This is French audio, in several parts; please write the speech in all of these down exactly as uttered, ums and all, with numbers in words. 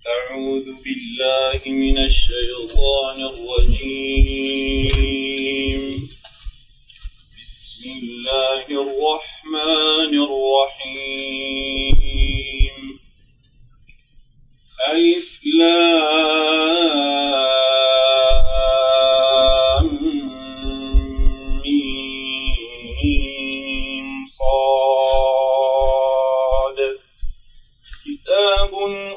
أعوذ بالله من الشيطان الرجيم. بسم الله الرحمن الرحيم. ألف لام ميم صاد. كتاب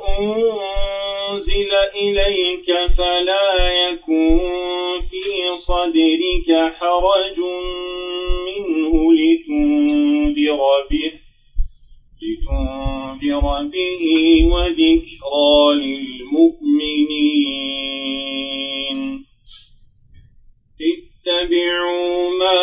أنزل إليك فلا يكن في صدرك حرج منه لتنذر به لتنذر به وذكرى للمؤمنين. اتبعوا ما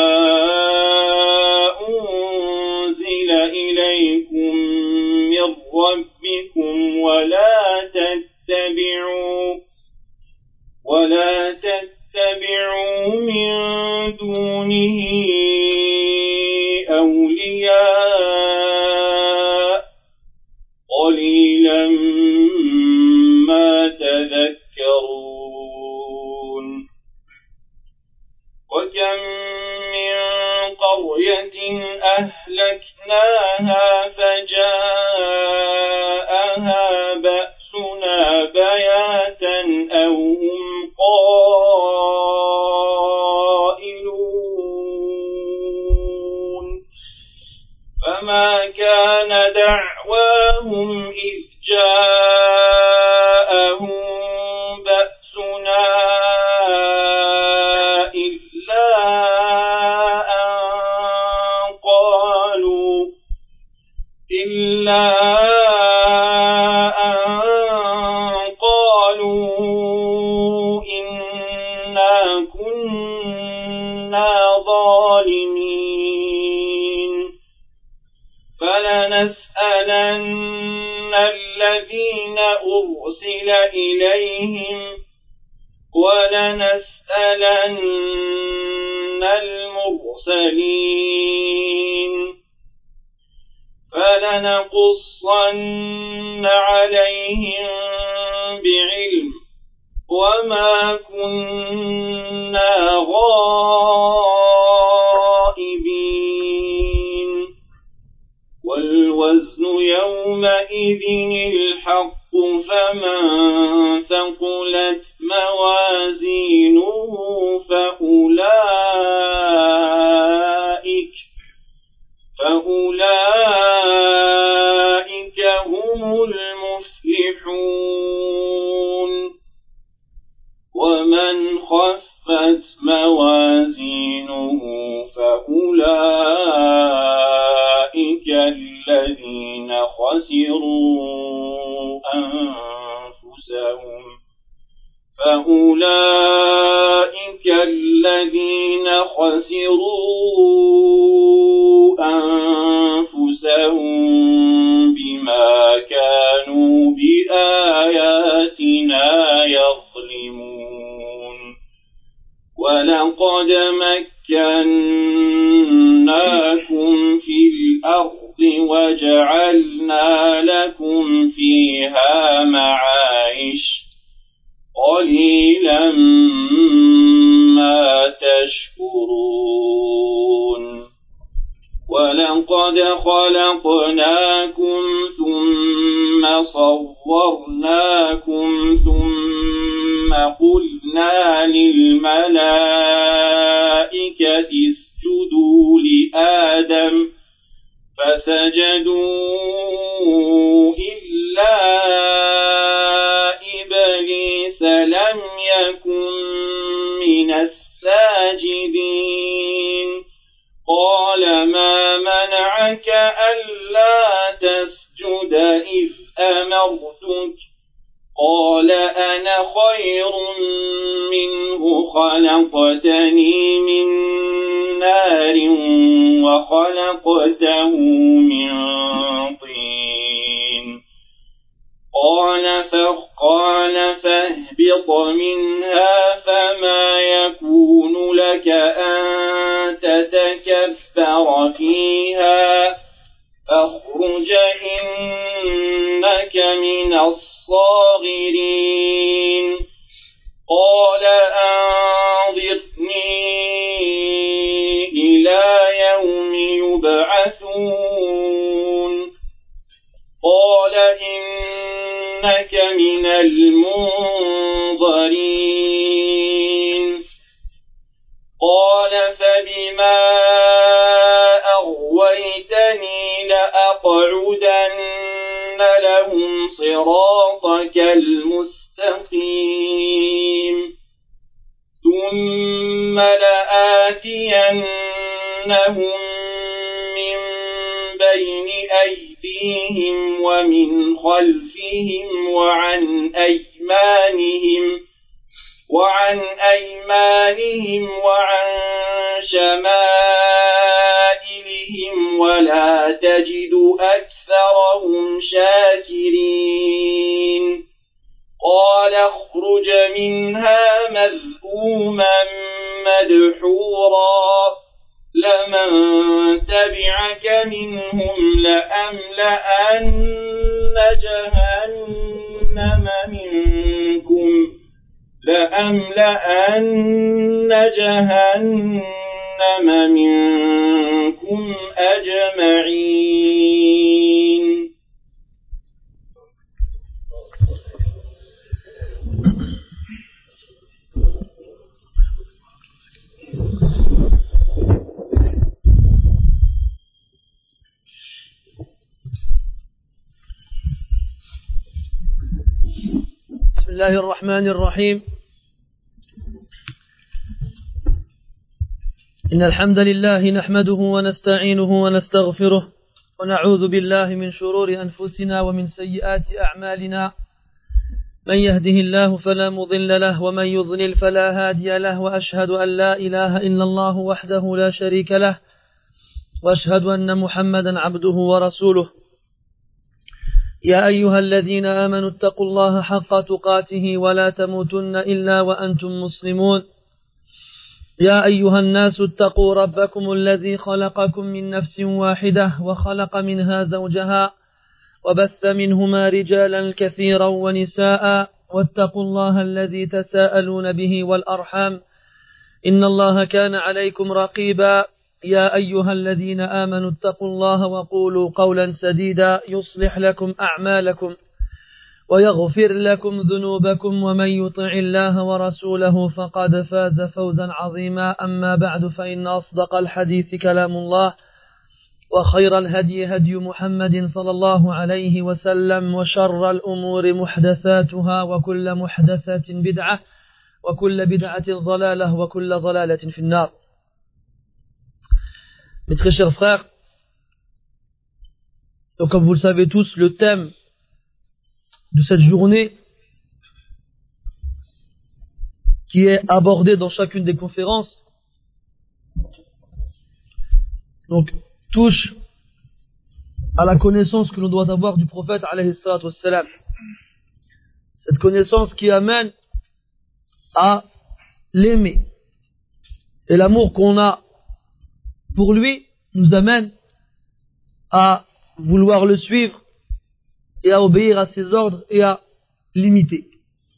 أنزل إليكم من ربكم ولا تتبعوا ولا تتبعوا من دونه أولياء قليلا ما تذكرون. وكم من قرية أهلكناها فجاءها بأسنا بياتا أو هم قائلون. فما كان دعواهم إذ جاءهم بأسنا إلا أن قالوا إلا أن قالوا إنا كنا ظالمين. فلنسألن الذين أرسل إليهم ولنسألن المرسلين. فلنقصن عليهم بعلم وما كنا غائبين. والوزن يومئذ الحق فمن ثقلت موازينه فأولئك فأولئك هم المفلحون. ومن خفت موازينه فأولئك الذين خسروا أنفسهم فأولئك الذين خسروا أنفسهم بما كانوا بآياتنا يظلمون. ولقد مكناكم في الأرض وجعلنا لكم فيها معايش قليلا ما تشكرون. ولقد خلقناكم ثم صورناكم ثم قلنا للملائكة اسجدوا لآدم فسجدوا إلا إبليس لم يكن من الساجدين. قال ما منعك ألا تسجد إذ أمرتك؟ قال أنا خير منه خلقتني من نار وخلقته من طين. قال فقال فاهبط منها فما يكون لك أن تتكبر فيها فاخرج إنك من الصاغرين. الصاغرين قال أنظرني إلى يوم يبعثون قال إنك من المنظرين قال فبما أغويتني لأقعدن لهم صراطك المستقيم ثم لآتينهم من بين أيديهم ومن خلفهم وعن أيمانهم وعن أيمانهم وعن شمائلهم ولا تجد أكثرهم شاكرين قال اخرج منها مذءوما مدحورا لمن تبعك منهم لأملأن جهنم منكم لأملأن جهنم منكم أجمعين. بسم الله الرحمن الرحيم. إن الحمد لله نحمده ونستعينه ونستغفره ونعوذ بالله من شرور أنفسنا ومن سيئات أعمالنا من يهده الله فلا مضل له ومن يضلل فلا هادي له وأشهد أن لا إله إلا الله وحده لا شريك له وأشهد أن محمدا عبده ورسوله. يا أيها الذين آمنوا اتقوا الله حق تقاته ولا تموتن إلا وأنتم مسلمون. يا أيها الناس اتقوا ربكم الذي خلقكم من نفس واحدة وخلق منها زوجها وبث منهما رجالا كثيرا ونساء واتقوا الله الذي تساءلون به والأرحام إن الله كان عليكم رقيبا. يا أيها الذين آمنوا اتقوا الله وقولوا قولا سديدا يصلح لكم أعمالكم ويغفر لكم ذنوبكم ومن يطع الله ورسوله فقد فاز فوزا عظيما. أما بعد فإن أصدق الحديث كلام الله وخير الهدي هدي محمد صلى الله عليه وسلم وشر الأمور محدثاتها وكل محدثة بدعة وكل بدعة ضلالة وكل ضلالة في النار. Mes très chers frères, donc comme vous le savez tous, le thème de cette journée qui est abordé dans chacune des conférences donc touche à la connaissance que l'on doit avoir du prophète alayhi salatu wassalam. Cette connaissance qui amène à l'aimer. Et l'amour qu'on a pour lui nous amène à vouloir le suivre et à obéir à ses ordres et à l'imiter.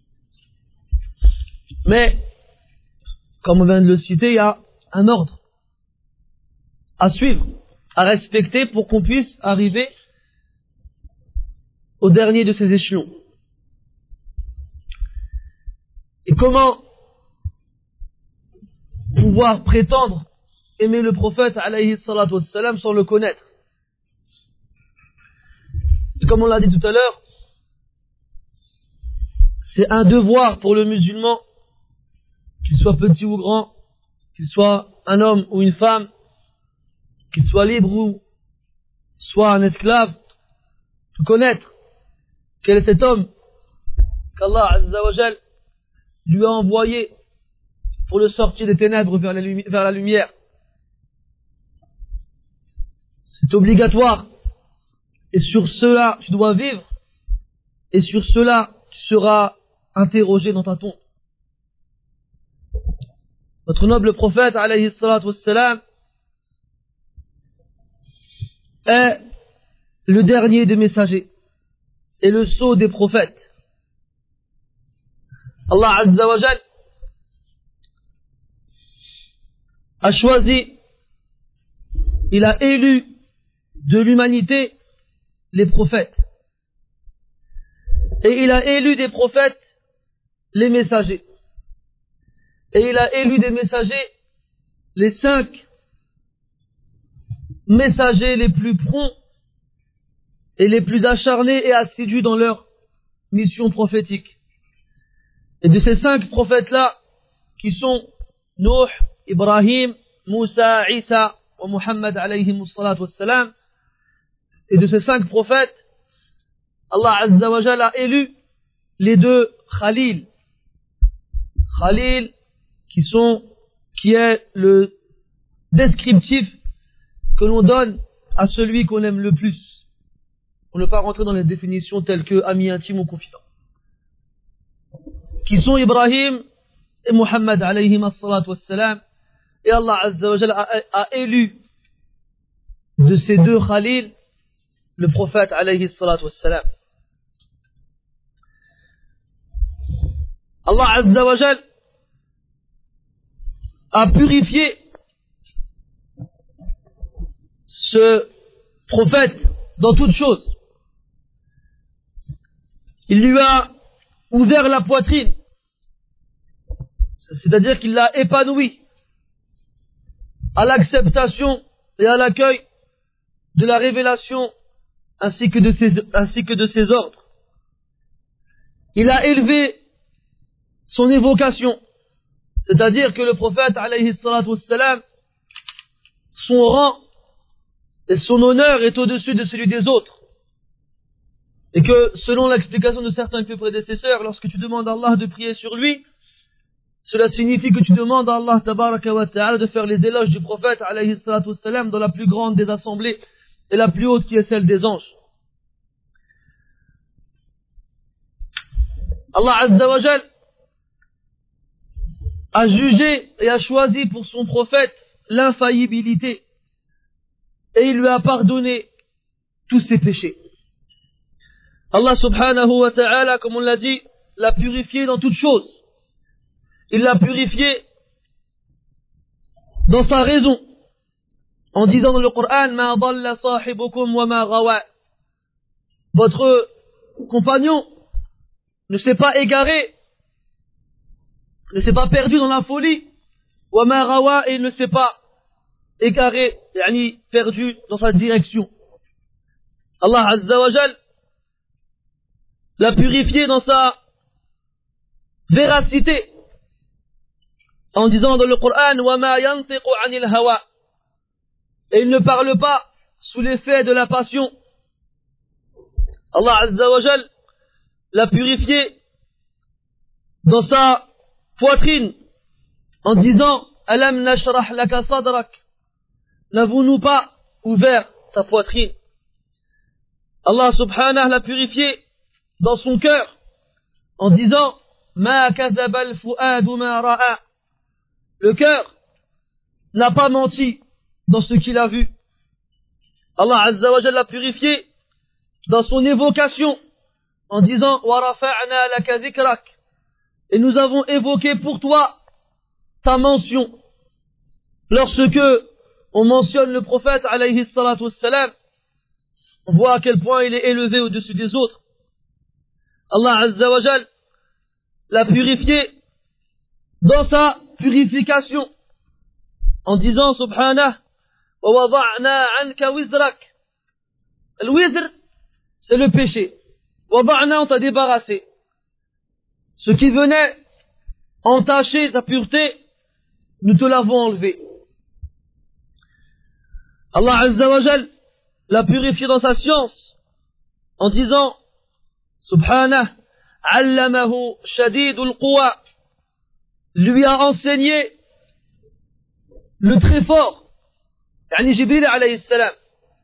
Mais, comme on vient de le citer, il y a un ordre à suivre, à respecter pour qu'on puisse arriver au dernier de ces échelons. Et comment pouvoir prétendre aimer le prophète alayhi salatu wassalam sans le connaître? Et comme on l'a dit tout à l'heure, c'est un devoir pour le musulman, qu'il soit petit ou grand, qu'il soit un homme ou une femme, qu'il soit libre ou soit un esclave, de connaître quel est cet homme qu'Allah Azza wa Jal lui a envoyé pour le sortir des ténèbres vers la, lumi- vers la lumière. C'est obligatoire. Et sur cela, tu dois vivre. Et sur cela, tu seras interrogé dans ta tombe. Notre noble prophète, alayhi salatu wassalam, est le dernier des messagers et le sceau des prophètes. Allah Azza wa Jal a choisi, il a élu de l'humanité les prophètes. Et il a élu des prophètes les messagers. Et il a élu des messagers les cinq messagers les plus prompts et les plus acharnés et assidus dans leur mission prophétique. Et de ces cinq prophètes-là, qui sont Nuh, Ibrahim, Moussa, Isa et Muhammad alayhi salatu wassalam, et de ces cinq prophètes, Allah Azza wa Jalla a élu les deux Khalil. Khalil, qui sont, qui est le descriptif que l'on donne à celui qu'on aime le plus. On ne va pas rentrer dans les définitions telles que ami intime ou confident. Qui sont Ibrahim et Muhammad alayhi salatu wassalam. Et Allah Azza wa Jalla a, a élu de ces deux Khalil le prophète alayhi salatu wassalam. Allah Azza wa Jalla a purifié ce prophète dans toutes choses. Il lui a ouvert la poitrine, c'est-à-dire qu'il l'a épanoui à l'acceptation et à l'accueil de la révélation ainsi que de ses, ainsi que de ses ordres. Il a élevé son évocation, c'est-à-dire que le prophète alayhi salatu wassalam, son rang et son honneur est au-dessus de celui des autres. Et que, selon l'explication de certains plus prédécesseurs, lorsque tu demandes à Allah de prier sur lui, cela signifie que tu demandes à Allah tabaraka wa ta'ala de faire les éloges du prophète alayhi salatu wassalam dans la plus grande des assemblées et la plus haute qui est celle des anges. Allah Azza wa Jal a jugé et a choisi pour son prophète l'infaillibilité et il lui a pardonné tous ses péchés. Allah subhanahu wa ta'ala, comme on l'a dit, l'a purifié dans toutes choses. Il l'a purifié dans sa raison, en disant dans le Coran, Ma dalla sahibukum wa ma gawa. Votre compagnon ne s'est pas égaré, ne s'est pas perdu dans la folie, wa ma gawa, et il ne s'est pas égaré, yani perdu dans sa direction. Allah Azza wa Jal l'a purifié dans sa véracité, en disant dans le Coran, wa ma yantiqu anil hawa, et il ne parle pas sous l'effet de la passion. Allah Azza wa Jal l'a purifié dans sa poitrine, en disant, alam nashrah laka sadrak, n'avons-nous pas ouvert ta poitrine? Allah subhanahu l'a purifié dans son cœur, en disant, ma kadhaba al-fu'adu ma ra'a. Le cœur n'a pas menti dans ce qu'il a vu. Allah Azza wa Jalla l'a purifié dans son évocation, en disant, wa rafa'na laka dhikrak. Et nous avons évoqué pour toi ta mention. Lorsque on mentionne le prophète alayhi salatu wassalam, on voit à quel point il est élevé au-dessus des autres. Allah Azza wa Jal l'a purifié dans sa purification, en disant subhanah, wa wada'na anka wizrak. Le wizr, c'est le péché. Wada'na, on t'a débarrassé. Ce qui venait entacher ta pureté, nous te l'avons enlevé. Allah Azza wa Jal l'a purifié dans sa science, en disant subhanah, allamahu shadidul quwa, lui a enseigné le très fort, yani Jibril alayhi salam.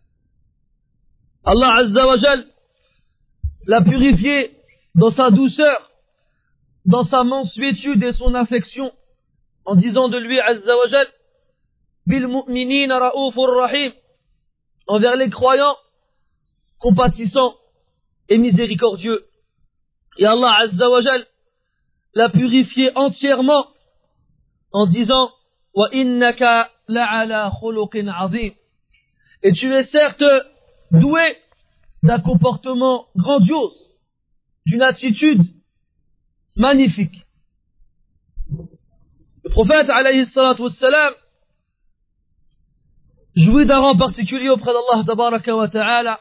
Allah Azza wa Jal l'a purifié dans sa douceur, dans sa mansuétude et son affection, en disant de lui Azza wa Jal, bil mu'minina ra'ufur rahim, envers les croyants, compatissant et miséricordieux. Et Allah Azza wa Jal l'a purifié entièrement en disant wa innaka la'ala khuluqin 'azim. Et tu es certes doué d'un comportement grandiose, d'une attitude magnifique. Le prophète alayhi salatu wassalam jouit d'un rang particulier auprès d'Allah tabaraka wa ta'ala,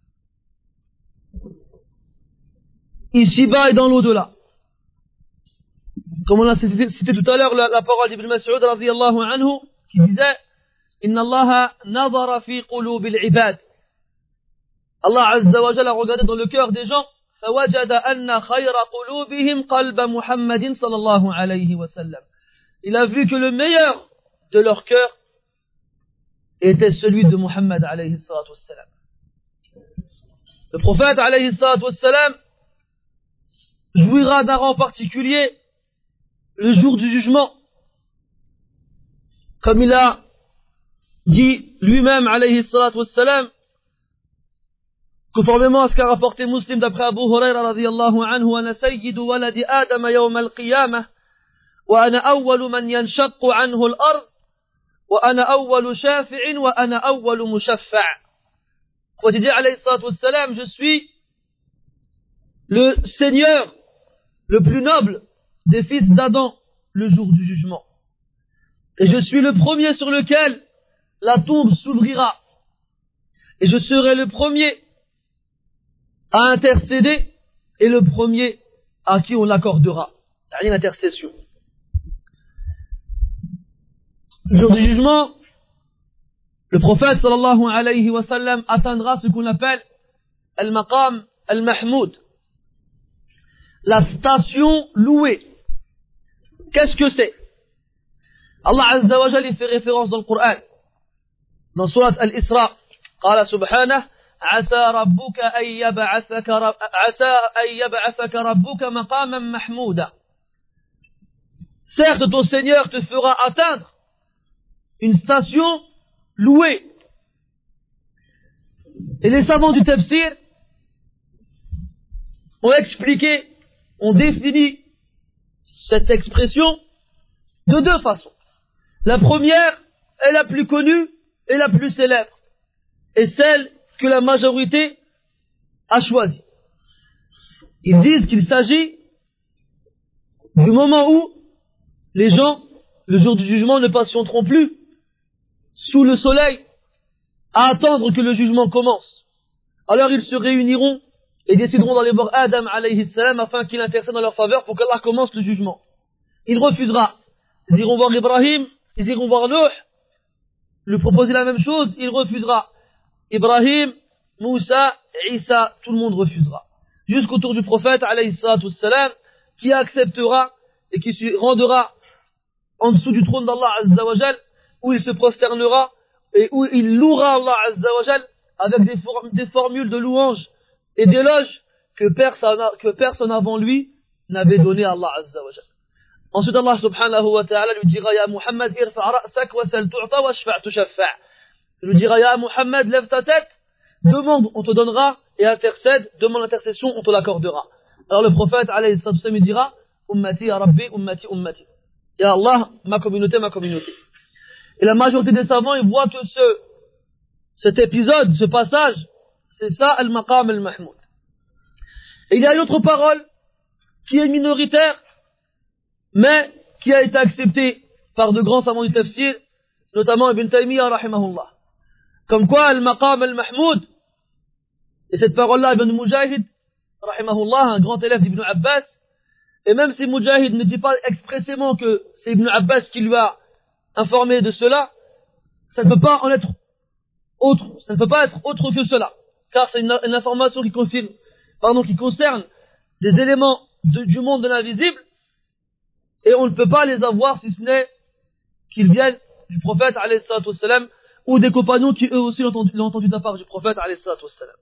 ici-bas et dans l'au-delà. Comme on a cité, cité tout à l'heure la, la parole d'Ibn Mas'ud radiyallahu anhu qui disait Inna Allah nadara fi qulub al-ibad. Allah azza wa jalla a regardé dans le cœur des gens فوجد أن خير قلوبهم قلب محمد صلى الله عليه وسلم. Il a vu que le meilleur de leur cœur était celui de Muhammad alayhi salatu wassalam. Le prophète alayhi salatu wassalam jouira d'un rang particulier le jour du jugement. Comme il a dit lui-même alayhi salatu wassalam, conformément à ce qu'a rapporté Muslim d'après Abu Huraira radiyallahu anhu, ana sayyidu waladi Adam yawm al-qiyamah wa ana awwalu man yanshaqqu anhu al-ard wa ana awwalu shafi'in wa ana awwalu mushaffa'. Prophète dit alayhi salatu wassalam, je suis le Seigneur le plus noble des fils d'Adam le jour du jugement. Et je suis le premier sur lequel la tombe s'ouvrira. Et je serai le premier à intercéder et le premier à qui on l'accordera. Il n'y a rien d'intercession. Le jour du jugement, le prophète sallallahu alayhi wa sallam atteindra ce qu'on appelle al-maqam al-mahmoud, la station louée. Qu'est-ce que c'est? Allah azza wa jalla fait référence dans le Coran, dans surat al-Isra, قال سبحانه عسى ربك أن يبعثك رب... عسى أن يبعثك ربك مقاما محمودا. Certes, ton Seigneur te fera atteindre une station louée. Et les savants du tafsir ont expliqué, ont défini cette expression de deux façons. La première est la plus connue et la plus célèbre, et celle que la majorité a choisie. Ils disent qu'il s'agit du moment où les gens, le jour du jugement, ne patienteront plus sous le soleil à attendre que le jugement commence. Alors ils se réuniront et décideront d'aller voir Adam alayhi salam afin qu'il intercède en leur faveur pour qu'Allah commence le jugement. Il refusera. Ils iront voir Ibrahim, ils iront voir Nuh, lui proposer la même chose, il refusera. Ibrahim, Moussa, Isa, tout le monde refusera. Jusqu'au tour du prophète alayhi salatu wassalam, qui acceptera et qui se rendra en dessous du trône d'Allah azza wa jal, où il se prosternera et où il louera Allah azza wa jal avec des, for des formules de louange et d'éloge que personne, que personne avant lui n'avait donné à Allah azza wa jal. Ensuite Allah subhanahu wa ta'ala lui dira Ya Muhammad irfa' ra'sak wa sal tu'ta wa shfa' tushaffa'. Il lui dira Ya Muhammad, lève ta tête, demande, on te donnera, et intercède, demande l'intercession, on te l'accordera. Alors le prophète alayhi salatu wassalam il dira Ummati ya Rabbi, ummati ummati. Ya Allah, ma communauté, ma communauté. Et la majorité des savants, ils voient que ce, cet épisode, ce passage, c'est ça, al-maqam al-mahmoud. Et il y a une autre parole qui est minoritaire, mais qui a été acceptée par de grands savants du tafsir, notamment Ibn Taymiyyah rahimahullah. Comme quoi, al-maqam al-mahmoud, et cette parole-là, Ibn Mujahid rahimahullah, un grand élève d'Ibn Abbas, et même si Mujahid ne dit pas expressément que c'est Ibn Abbas qui lui a informé de cela, ça ne peut pas en être autre, ça ne peut pas être autre que cela, car c'est une, une information qui confirme, pardon, qui concerne des éléments de, du monde de l'invisible, et on ne peut pas les avoir si ce n'est qu'ils viennent du prophète alayhi salatu wassalam, ou des compagnons qui eux aussi l'ont entendu, entendu de la part du prophète alayhi salatu wassalam.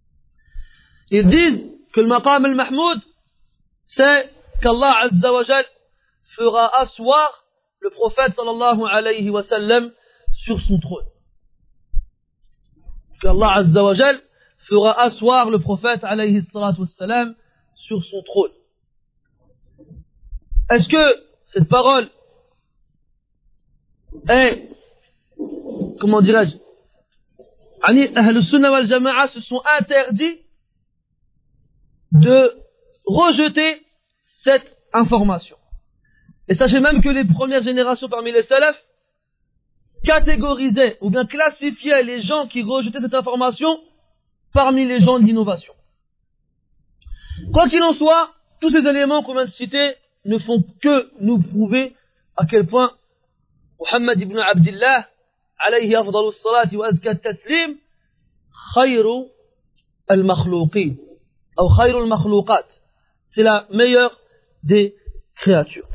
Ils disent que le maqam al-mahmoud, c'est qu'Allah azza wa jal fera asseoir le prophète sallallahu alayhi wa sallam sur son trône. Qu'Allah azza wa jal fera asseoir le prophète alayhi salatu wassalam sur son trône. est-ce que cette parole est, comment dirais-je, Ahl Sunnah wal Jama'a se sont interdits de rejeter cette information. Et sachez même que les premières générations parmi les salafs catégorisaient ou bien classifiaient les gens qui rejetaient cette information parmi les gens de l'innovation. Quoi qu'il en soit, tous ces éléments qu'on vient de citer ne font que nous prouver à quel point Muhammad ibn Abdillah alayhi afdalu salati wa azka taslim khayru al-makhlouqin ou khayru al-makhlouqat, c'est la meilleure des créatures.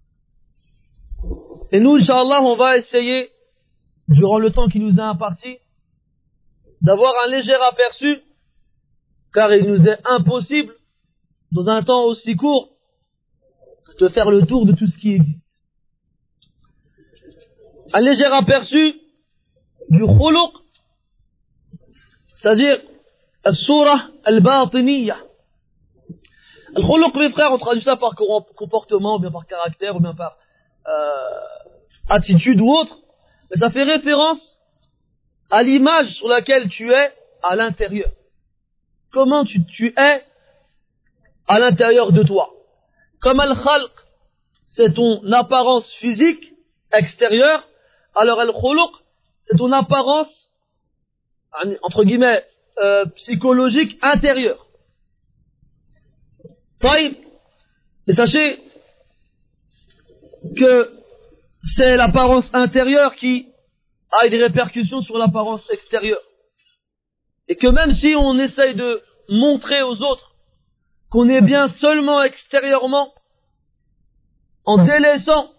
Et nous, Inch'Allah, on va essayer, durant le temps qui nous est imparti, d'avoir un léger aperçu, car il nous est impossible, dans un temps aussi court, de faire le tour de tout ce qui existe. Un léger aperçu du khuluq, c'est-à-dire al-surah al-batiniyya. Al-khuluq, mes frères, on traduit ça par comportement, ou bien par caractère, ou bien par euh, attitude ou autre, mais ça fait référence à l'image sur laquelle tu es à l'intérieur. Comment tu, tu es à l'intérieur de toi. Comme al-khalq, c'est ton apparence physique extérieure, alors al-khuluq, c'est ton apparence, entre guillemets, euh, psychologique intérieure. Taïb. Et sachez que c'est l'apparence intérieure qui a des répercussions sur l'apparence extérieure. Et que même si on essaye de montrer aux autres qu'on est bien seulement extérieurement, en délaissant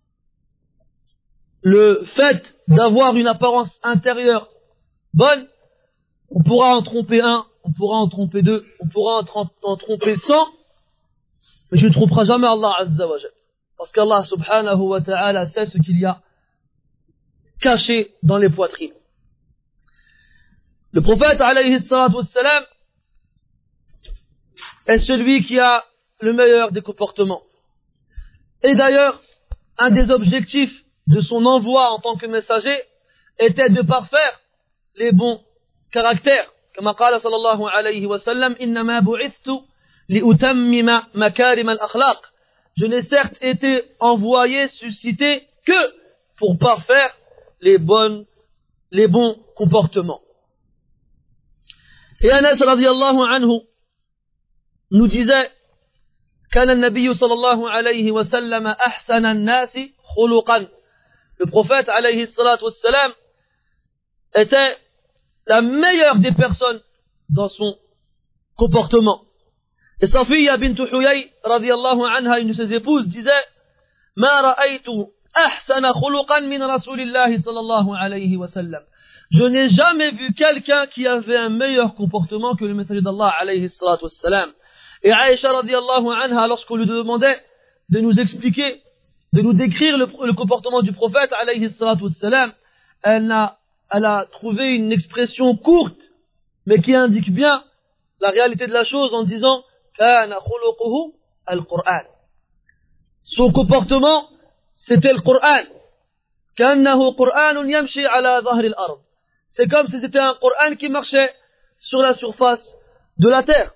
le fait d'avoir une apparence intérieure bonne, on pourra en tromper un, on pourra en tromper deux, on pourra en, trom- en tromper cent, mais je ne tromperai jamais Allah Azza wa Jal. Parce qu'Allah subhanahu wa ta'ala sait ce qu'il y a caché dans les poitrines. Le prophète alayhi salatu wassalam est celui qui a le meilleur des comportements. Et d'ailleurs, un des objectifs de son envoi en tant que messager était de parfaire les bons caractères. Comme قال صلى الله عليه وسلم إنما بعثت لأتمم مكارم الأخلاق. Je n'ai certes été envoyé, suscité que pour parfaire les bonnes, les bons comportements. Et Anas radiyallahu anhu nous disait كان النبي صلى الله عليه وسلم أحسن الناس خلقا. Le prophète alayhi salatu wassalam était la meilleure des personnes dans son comportement. Et Safiya bint Huyay radiyallahu anha, une de ses épouses, disait ما رأيت أحسن خلقا من رسول الله صلى الله عليه وسلم. Je n'ai jamais vu quelqu'un qui avait un meilleur comportement que le messager d'Allah alayhi salatu wassalam. Et Aïcha radiyallahu anha, lorsqu'on lui demandait de nous expliquer, de nous décrire le, le comportement du prophète alayhi salatu wassalam, elle a, elle a trouvé une expression courte, mais qui indique bien la réalité de la chose en disant kana khuluquhu al-Qur'an. Son comportement, c'était le Qur'an. Kannahu Qur'anun yamshi ala dhahri al-ard. C'est comme si c'était un Qur'an qui marchait sur la surface de la terre.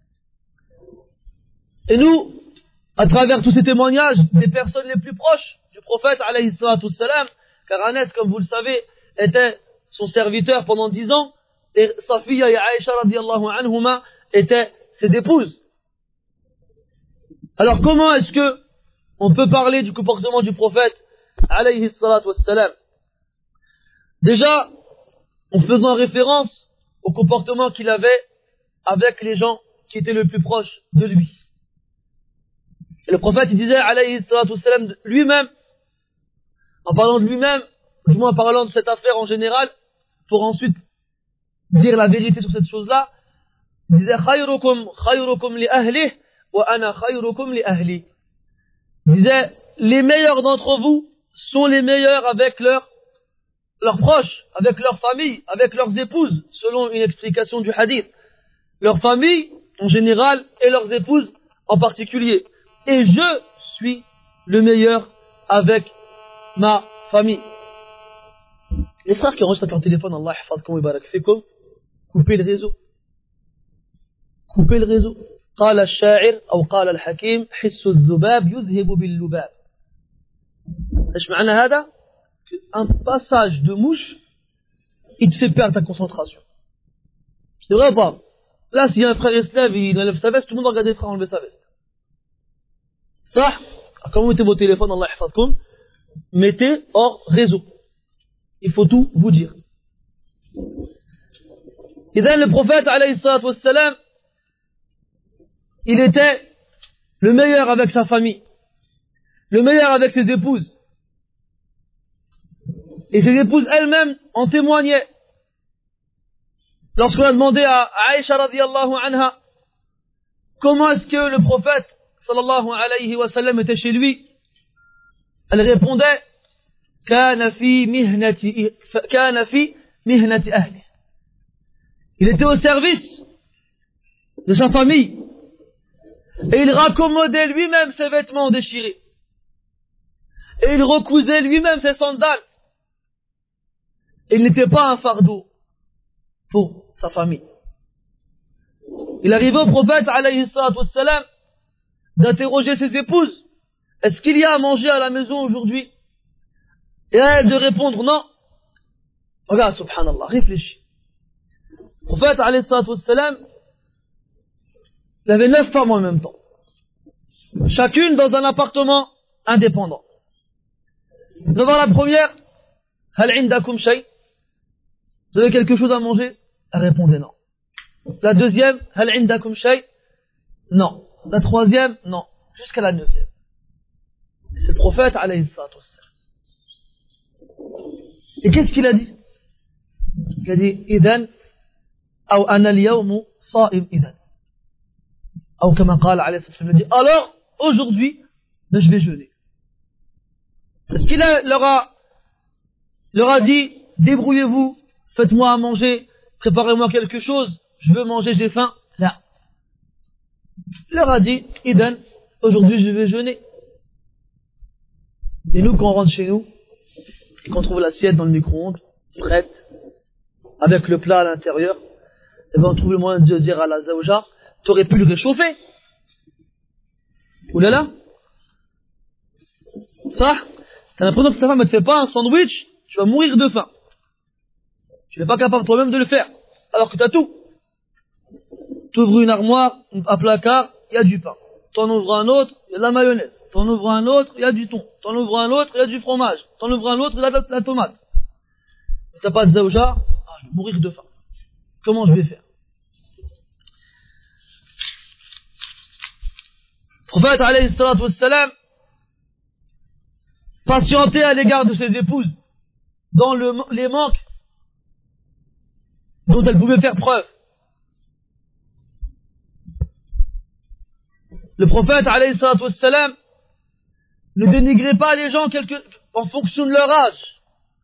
Et nous, à travers tous ces témoignages des personnes les plus proches du prophète alayhi salatu wassalam, car Anas, comme vous le savez, était son serviteur pendant dix ans, et Safiya et Aïcha radiyallahu anhuma étaient ses épouses. Alors comment est-ce que on peut parler du comportement du prophète alayhi salatu wassalam? Déjà, en faisant référence au comportement qu'il avait avec les gens qui étaient le plus proches de lui. Et le prophète, il disait, alayhi salatu wassalam, lui-même, en parlant de lui-même, du moins en parlant de cette affaire en général, pour ensuite dire la vérité sur cette chose-là, il disait, khayrukum, khayrukum li ahli, wa ana khayrukum li ahli. Il disait, les meilleurs d'entre vous sont les meilleurs avec leurs, leurs proches, avec leur famille, avec leurs épouses, selon une explication du hadith. Leur famille, en général, et leurs épouses en particulier. et je suis le meilleur avec ma famille. Les frères qui enregistrent avec leur téléphone, Allah hafadkum wa barak fikum, coupez le réseau. Coupez le réseau. قال الشاعر أو قال الحكيم حس الذباب يذهب باللباب. ايش معنى هذا؟ Un passage de mouche, il te fait perdre ta concentration. C'est vrai ou pas? Là, s'il y a un frère qui se lève, il enlève sa veste, tout le monde va regarder le frère enlever sa veste. Ça, quand vous mettez vos téléphones, Allah hafadkum, mettez hors réseau. Il faut tout vous dire. Et then le prophète, alayhi salatu wassalam, il était le meilleur avec sa famille, le meilleur avec ses épouses. Et ses épouses elles-mêmes en témoignaient. Lorsqu'on a demandé à Aïcha radiyallahu anha comment est-ce que le prophète sallallahu alayhi wa sallam était chez lui, elle répondait كان في مهنة كان في مهنة أهله. Il était au service de sa famille et il raccommodait lui-même ses vêtements déchirés et il recousait lui-même ses sandales. Il n'était pas un fardeau pour sa famille. Il arrivait au prophète alayhi salatu wassalam d'interroger ses épouses. Est-ce qu'il y a à manger à la maison aujourd'hui? Et à elle de répondre non. Regarde, subhanallah, réfléchis. Le prophète alayhi salatu wassalam, il avait neuf femmes en même temps, chacune dans un appartement indépendant. Devant la première, hal indakum shay? Vous avez quelque chose à manger? Elle répondait non. La deuxième, hal indakum shay? Non. La troisième, non. Jusqu'à la neuvième. C'est le prophète alayhi salatu wassalam. Et qu'est-ce qu'il a dit? Il a dit idan ou ana al-yawmu sa'im idan. Ou comme qala alayhi salatu wassalam, il a dit alors aujourd'hui ben, je vais jeûner. Est-ce qu'il a, leur, a, leur a dit débrouillez-vous, faites-moi à manger, préparez-moi quelque chose, je veux manger, j'ai faim? Là. Il leur a dit idan, aujourd'hui je vais jeûner. Et nous, quand on rentre chez nous, et qu'on trouve l'assiette dans le micro-ondes, prête, avec le plat à l'intérieur, et bien on trouve le moyen de dire à la zaouja, tu aurais pu le réchauffer. Ouh là là. Ça, t'as l'impression que ta femme ne te fait pas un sandwich, tu vas mourir de faim. Tu n'es pas capable toi-même de le faire, alors que tu as tout. Tu ouvres une armoire, un placard, il y a du pain. Tu en ouvres un autre, il y a de la mayonnaise. Tu en ouvres un autre, il y a du thon. Tu en ouvres un autre, il y a du fromage. Tu en ouvres un autre, il y a de la, la tomate. Si tu n'as pas de zaouja, ah, je vais mourir de faim. Comment je vais faire? Le prophète alayhi salatu wassalam patientait à l'égard de ses épouses dans le, les manques dont elles pouvaient faire preuve. Le prophète alayhi salatu wassalam ne dénigrait pas les gens quelque, en fonction de leur âge,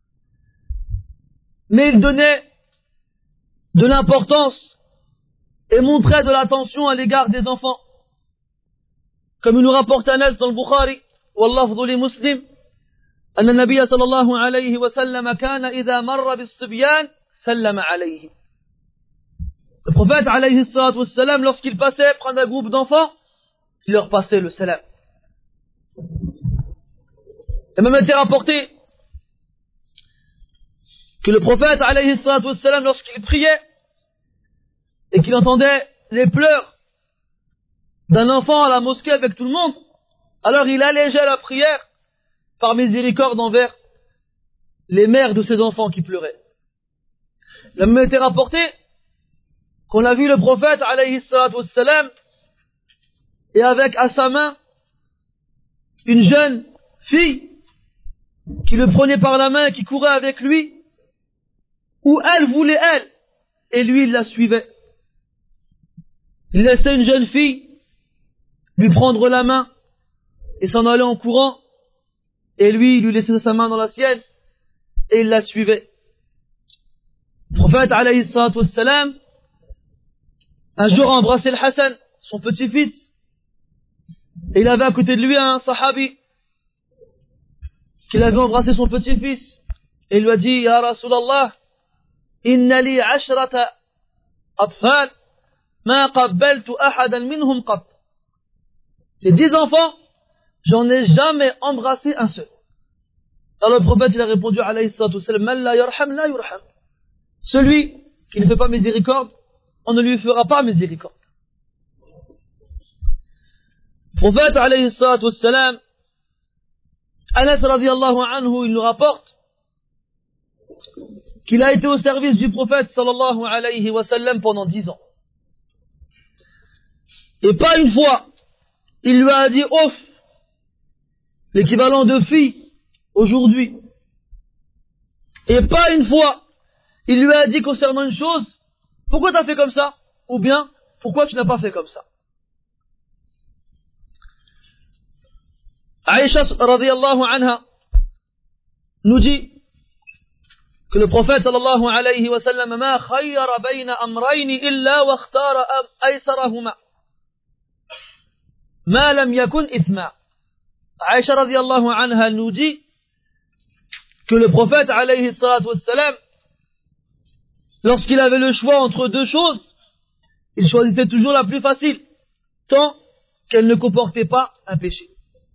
mais il donnait de l'importance et montrait de l'attention à l'égard des enfants. Comme il nous rapporte Anas dans le Bukhari, واللفظ لمسلم أن النبي صلى الله عليه وسلم كان إذا مر بالصبيان سلم عليه. Le prophète alayhi salatu wassalam, lorsqu'il passait prendre un groupe d'enfants, il leur passait le salam. Il a même été rapporté que le prophète alayhi salatu wassalam, lorsqu'il priait et qu'il entendait les pleurs d'un enfant à la mosquée avec tout le monde, alors il allégeait la prière par miséricorde envers les mères de ces enfants qui pleuraient. Il a même été rapporté qu'on a vu le prophète alayhi salatu wassalam et avec à sa main une jeune fille qui le prenait par la main et qui courait avec lui, où elle voulait elle, et lui il la suivait. Il laissait une jeune fille lui prendre la main et s'en aller en courant, et lui il lui laissait sa main dans la sienne et il la suivait. Le prophète alayhi salatu wassalam un jour a embrassé le Hassan, son petit-fils, Et il avait à côté de lui un sahabi qu'il avait embrassé son petit-fils. Et il lui a dit, Ya Rasulallah, inna li ashrata atfal, ma qabbaltu ahadan minhum qat. Les dix enfants, j'en ai jamais embrassé un seul. Alors le prophète il a répondu alayhi salatu wassalam, man la yarham la yurham. Celui qui ne fait pas miséricorde, on ne lui fera pas miséricorde. Le prophète alayhi salatu wassalam, Anas radiallahu anhu, il nous rapporte qu'il a été au service du prophète sallallahu alayhi wa sallam pendant dix ans. Et pas une fois, il lui a dit ouf, l'équivalent de fille aujourd'hui. Et pas une fois, il lui a dit concernant une chose, pourquoi tu as fait comme ça? Ou bien, pourquoi tu n'as pas fait comme ça? Aïcha radiallahu anha nous dit que le prophète sallallahu alayhi wa sallam ma khayyara bayna amrayni illa wa ikhtara aysarahuma ma lam yakun ithma. Aïcha radiallahu anha nous dit que le prophète alayhi salatu wassalam, lorsqu'il avait le choix entre deux choses, il choisissait toujours la plus facile, tant qu'elle ne comportait pas un péché.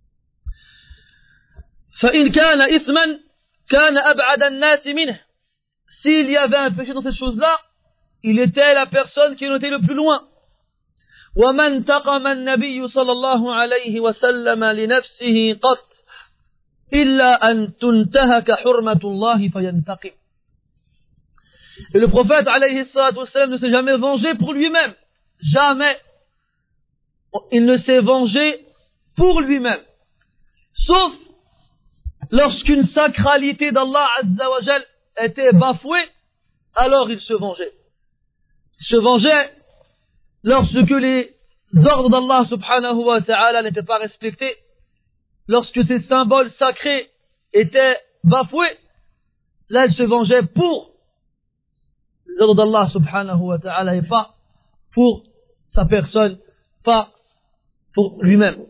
فإن كان إثما كان أبعد الناس منه. S'il y avait un péché dans cette chose-là, il était la personne qui en était le plus loin. ومن انتقم النبي صلى الله عليه وسلم لنفسه قط إلا أن تنتهك حرمة الله فينتقم. Et le prophète alayhi salatu wassalam ne s'est jamais vengé pour lui-même. Jamais. Il ne s'est vengé pour lui-même. Sauf lorsqu'une sacralité d'Allah Azza wa Jal était bafouée, alors il se vengeait. Il se vengeait lorsque les ordres d'Allah subhanahu wa ta'ala n'étaient pas respectés, lorsque ces symboles sacrés étaient bafoués, là il se vengeait pour les ordres d'Allah subhanahu wa ta'ala et pas pour sa personne, pas pour lui-même.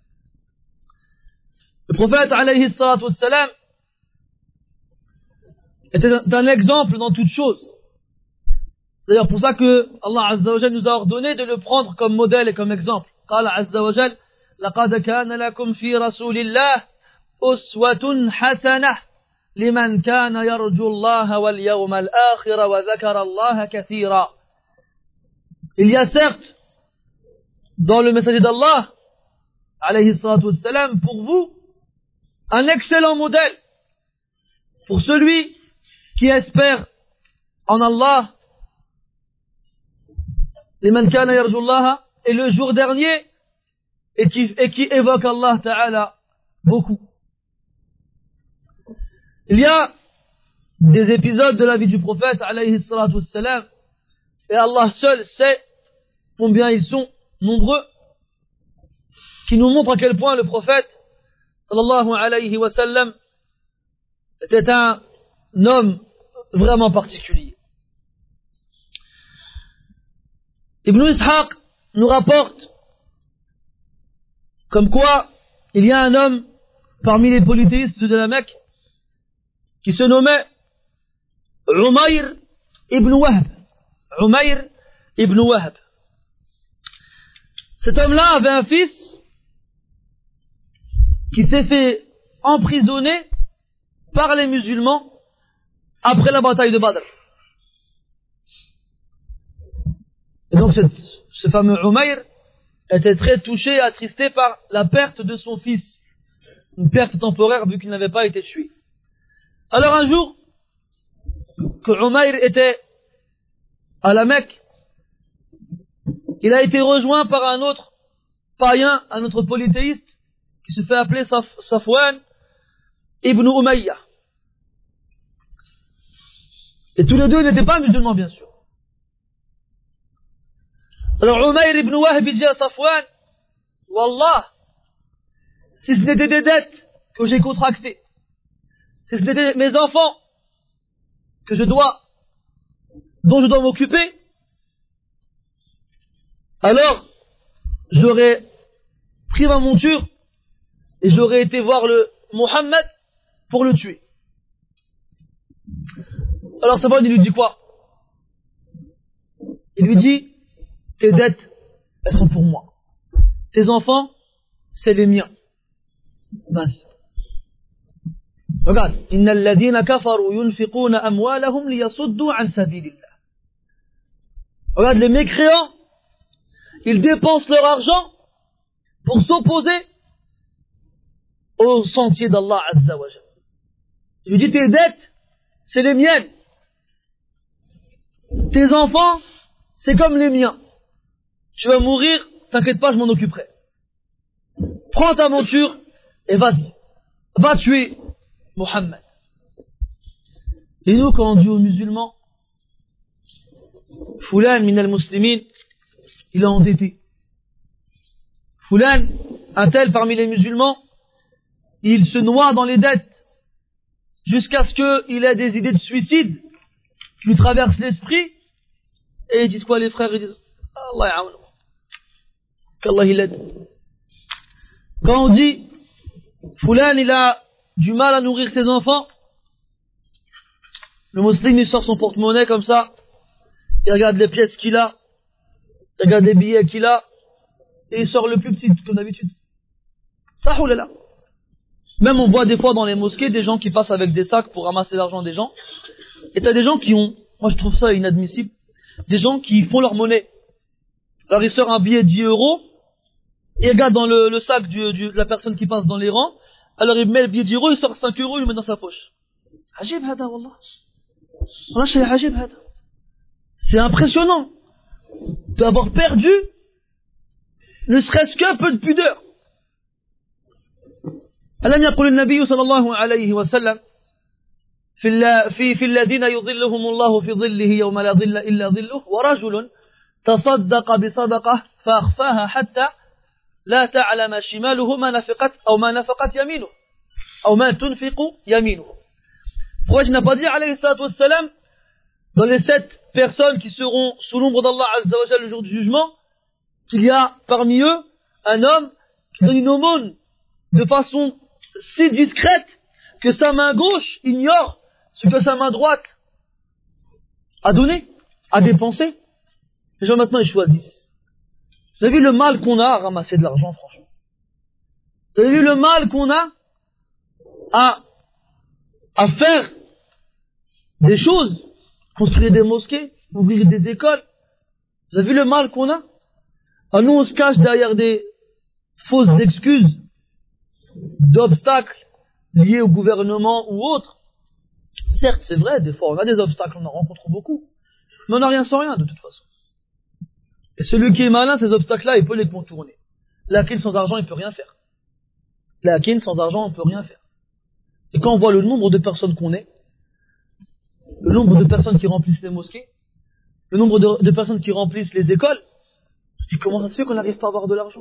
Le prophète alayhi salatu wassalam était un exemple dans toute chose. C'est d'ailleurs pour ça que Allah Azza wa Jal nous a ordonné de le prendre comme modèle et comme exemple. قال عز وجل لقد كان لكم في رسول الله أسوة حسنة لمن كان يرجو الله واليوم الآخر وذكر الله كثيرا. Il y a certes dans le messager d'Allah alayhi salatu wassalam pour vous un excellent modèle pour celui qui espère en Allah, liman kana yarju Allah, et le jour dernier, et qui, et qui évoque Allah Ta'ala beaucoup. Il y a des épisodes de la vie du prophète alayhi salatu wassalam, et Allah seul sait combien ils sont nombreux, qui nous montrent à quel point le prophète sallallahu alayhi wa sallam était un homme vraiment particulier. Ibn Ishaq nous rapporte comme quoi il y a un homme parmi les polythéistes de la Mecque qui se nommait Umayr ibn Wahb. Umayr ibn Wahb. Cet homme-là avait un fils qui s'est fait emprisonner par les musulmans après la bataille de Badr. Et donc cette, ce fameux Umayr était très touché et attristé par la perte de son fils. Une perte temporaire vu qu'il n'avait pas été tué. Alors un jour, que Umayr était à la Mecque, il a été rejoint par un autre païen, un autre polythéiste, qui se fait appeler Saf, Safwan ibn Umayya. Et tous les deux n'étaient pas musulmans, bien sûr. Alors Umayr ibn Wahb dit à Safwan, Wallah, si ce n'était des dettes que j'ai contractées, si ce n'était mes enfants que je dois, dont je dois m'occuper, alors j'aurais pris ma monture et j'aurais été voir le Mohammed pour le tuer. Alors Safwan, il lui dit quoi? Il lui dit, tes dettes, elles sont pour moi. Tes enfants, c'est les miens. Vas-y. Regarde. Inna alladhina kafaru yunfiquna amwalahum liyasuddu an sabilillah. Regarde, les mécréants, ils dépensent leur argent pour s'opposer au sentier d'Allah Azza wa Jalla. Il lui dit, tes dettes, c'est les miennes. Tes enfants, c'est comme les miens. Tu vas mourir, t'inquiète pas, je m'en occuperai. Prends ta monture et vas-y. Va tuer Mohammed. Et nous, quand on dit aux musulmans, Fulan min al-muslimin, il est endetté. Fulan, un tel parmi les musulmans, il se noie dans les dettes jusqu'à ce qu'il ait des idées de suicide qui lui traversent l'esprit. Et ils disent quoi les frères? Ils disent Allah ya'aoun, qu'Allah il aide. Quand on dit Fulan il a du mal à nourrir ses enfants, le musulman il sort son porte-monnaie comme ça, il regarde les pièces qu'il a, il regarde les billets qu'il a, et il sort le plus petit comme d'habitude. Ça oulala. Même on voit des fois dans les mosquées des gens qui passent avec des sacs pour ramasser l'argent des gens, et t'as des gens qui ont, moi je trouve ça inadmissible, des gens qui font leur monnaie. Alors il sort un billet de dix euros, il regarde dans le, le sac du, du, de la personne qui passe dans les rangs, alors il met le billet de dix euros, il sort cinq euros, il le met dans sa poche. Ajib hada wallah. Wallah shay ajib hada. C'est impressionnant d'avoir perdu ne serait-ce qu'un peu de pudeur. ألم يقل النبي صلى الله عليه وسلم في في في الذين يظلهم الله في ظله يوم لا ظل إلا ظله ورجل تصدق بصدقة فأخفاها حتى لا تعلم شماله ما نفقت أو ما نفقت يمينه أو ما تنفق يمينه. Pourquoi je n'ai pas dit alayhi salatu wassalam dans les sept personnes qui seront sous l'ombre d'Allah Azza wa Jalla le jour du jugement, qu'il y a parmi eux un homme qui donne une aumône de façon si discrète que sa main gauche ignore ce que sa main droite a donné, a dépensé. Les gens maintenant ils choisissent. Vous avez vu le mal qu'on a à ramasser de l'argent, franchement. Vous avez vu le mal qu'on a à, à faire des choses, construire des mosquées, ouvrir des écoles. Vous avez vu le mal qu'on a? Ah, nous on se cache derrière des fausses excuses d'obstacles liés au gouvernement ou autres. Certes, c'est vrai, des fois on a des obstacles, on en rencontre beaucoup, mais on n'a rien sans rien de toute façon. Et celui qui est malin, ces obstacles-là, il peut les contourner. Lakin sans argent, il peut rien faire. Lakin sans argent, on peut rien faire. Et quand on voit le nombre de personnes qu'on est, le nombre de personnes qui remplissent les mosquées, le nombre de, de personnes qui remplissent les écoles, je dis comment ça se fait qu'on n'arrive pas à avoir de l'argent?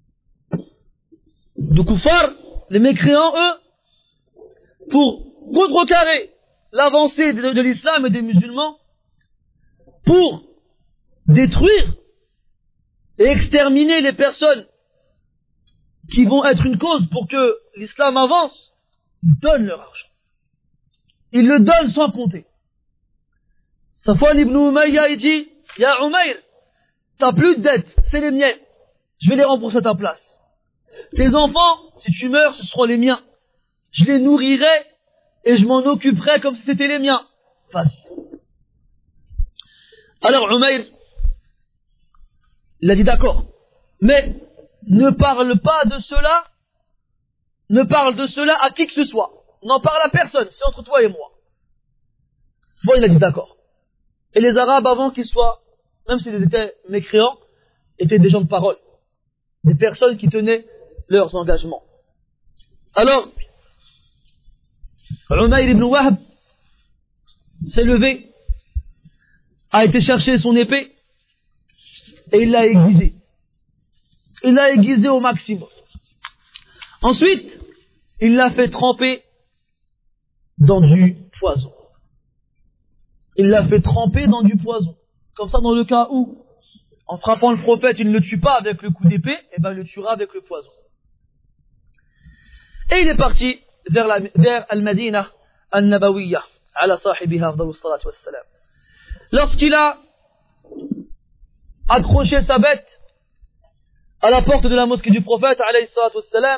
De Koufar, les mécréants, eux, pour contrecarrer l'avancée de, de l'islam et des musulmans, pour détruire et exterminer les personnes qui vont être une cause pour que l'islam avance, ils donnent leur argent. Ils le donnent sans compter. Safwan ibn Umayya, il dit, Ya Umayr, t'as plus de dettes, c'est les miennes. Je vais les rembourser à ta place. Tes enfants, si tu meurs, ce seront les miens. Je les nourrirai et je m'en occuperai comme si c'était les miens. Vas-y. Alors Umayr, il a dit d'accord. Mais ne parle pas de cela, ne parle de cela à qui que ce soit. N'en parle à personne, c'est entre toi et moi. Bon, il a dit d'accord. Et les Arabes, avant qu'ils soient, même s'ils étaient mécréants, étaient des gens de parole. Des personnes qui tenaient leurs engagements. Alors, Umayr ibn Wahb s'est levé, a été chercher son épée, et il l'a aiguisée. Il l'a aiguisée au maximum. Ensuite, il l'a fait tremper dans du poison. Il l'a fait tremper dans du poison. Comme ça, dans le cas où, en frappant le prophète, il ne le tue pas avec le coup d'épée, et ben il le tuera avec le poison. Et il est parti vers, la, vers Al-Madinah Al-Nabawiyah, ala sahibiha afdalus salatu wassalam. Lorsqu'il a accroché sa bête à la porte de la mosquée du prophète, alayhi salatu wassalam,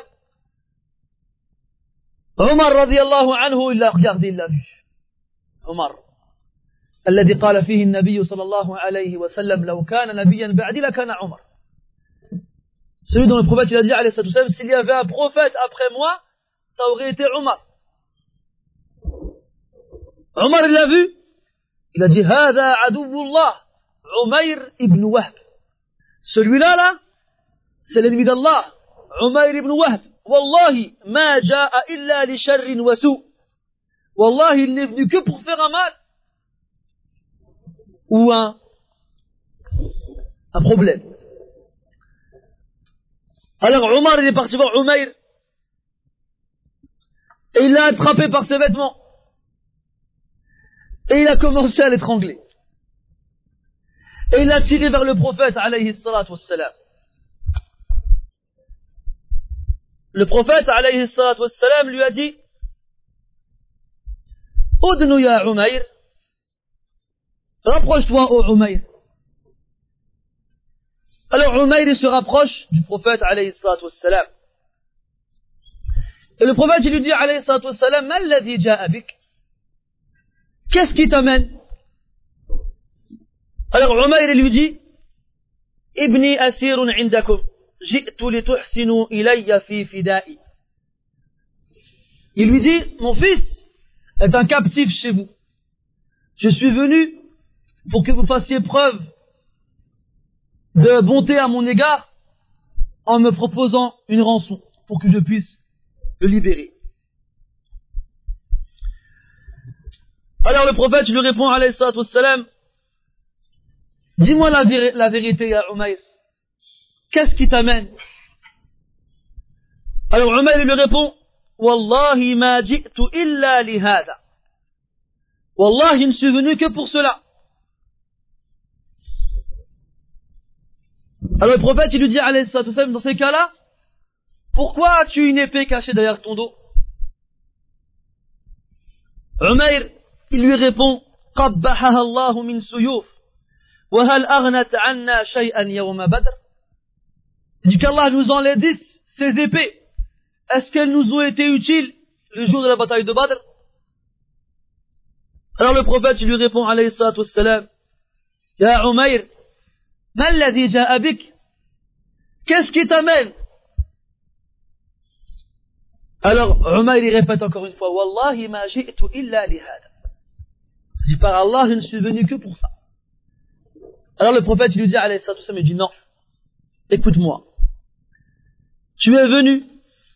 Omar radiallahu anhu, il l'a regardé, il l'a vu. Omar, الذي قال فيه النبي صلى الله عليه وسلم لو كان نبيا بعدي لكان عمر. Celui dont le prophète il a dit alayhi salatu wassalam, s'il y avait un prophète après moi, ça aurait été Omar. Omar il l'a vu, il a dit هذا عدو الله عمير ibn Wahb. Celui-là là, c'est l'ennemi d'Allah, Umayr ibn Wahb. Wallahi, ma ja'a illa li sharrin wa su'. Wallahi, il n'est venu que pour faire un mal. Ou un, un problème. Alors Omar, il est parti voir Umayr. Et il l'a attrapé par ses vêtements. Et il a commencé à l'étrangler. Et il l'a tiré vers le prophète, alayhi salatu wassalam. Le prophète, alayhi salatu wassalam, lui a dit, Udnu ya Umayr, rapproche-toi ô Umayr. Alors Umayr il se rapproche du prophète, alayhi salatu wassalam. Et le prophète il lui dit, alayhi salatu wassalam, ma alladhi ja'a bik? Qu'est-ce qui t'amène? Alors Umayr il lui dit, Ibni asirun indakum. Il lui dit, mon fils est un captif chez vous. Je suis venu pour que vous fassiez preuve de bonté à mon égard en me proposant une rançon pour que je puisse le libérer. Alors le prophète lui répond, alayhi salatu wassalam, dis-moi la, vé- la vérité, ya Umayr. Qu'est-ce qui t'amène? Alors Umayr lui répond, Wallahi ma ji'tu illa li hada. Wallahi, je ne suis venu que pour cela. Alors le prophète, il lui dit, alayhi salatu wassalam, dans ces cas-là, pourquoi as-tu une épée cachée derrière ton dos? Umayr, il lui répond, Qabbahaha Allahu min suyuf, wa hal aghnat anna shay'an yawma badr. Il dit qu'Allah nous en les dix, ces épées. Est-ce qu'elles nous ont été utiles le jour de la bataille de Badr? Alors le prophète il lui répond, alayhi salatu wassalam, Ya Umayr, ma alladhi ja'a bik? Qu'est-ce qui t'amène? Alors Umayr il répète encore une fois, Wallahi ma ji'tu illa li hada. Il dit, par Allah, je ne suis venu que pour ça. Alors le prophète il lui dit, alayhi salatu wassalam, il dit non, écoute-moi. Tu es venu,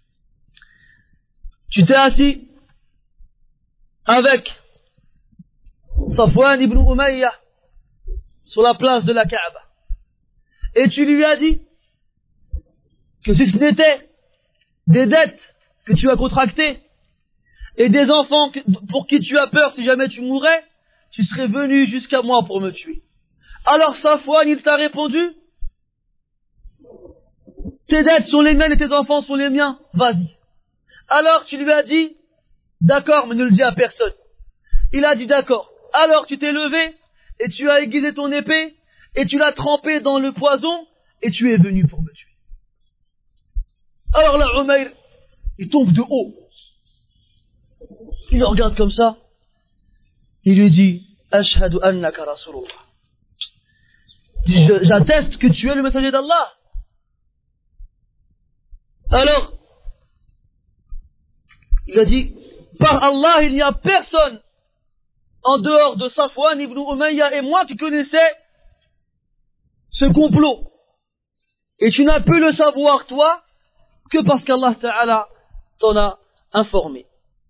tu t'es assis avec Safwan ibn Umayyah sur la place de la Kaaba. Et tu lui as dit que si ce n'était des dettes que tu as contractées et des enfants pour qui tu as peur si jamais tu mourrais, tu serais venu jusqu'à moi pour me tuer. Alors Safwan, il t'a répondu, tes dettes sont les miennes et tes enfants sont les miens, vas-y. Alors tu lui as dit, d'accord, mais ne le dis à personne. Il a dit d'accord. Alors tu t'es levé et tu as aiguisé ton épée et tu l'as trempée dans le poison et tu es venu pour me tuer. Alors là, Umayr, il tombe de haut. Il le regarde comme ça. Il lui dit, Ashhadu annaka Rasulullah. J'atteste que tu es le messager d'Allah. Alors, il a dit, par Allah, il n'y a personne en dehors de Safwan ibn Umayyah et moi qui connaissait ce complot. Et tu n'as pu le savoir, toi, que parce qu'Allah Ta'ala t'en a informé.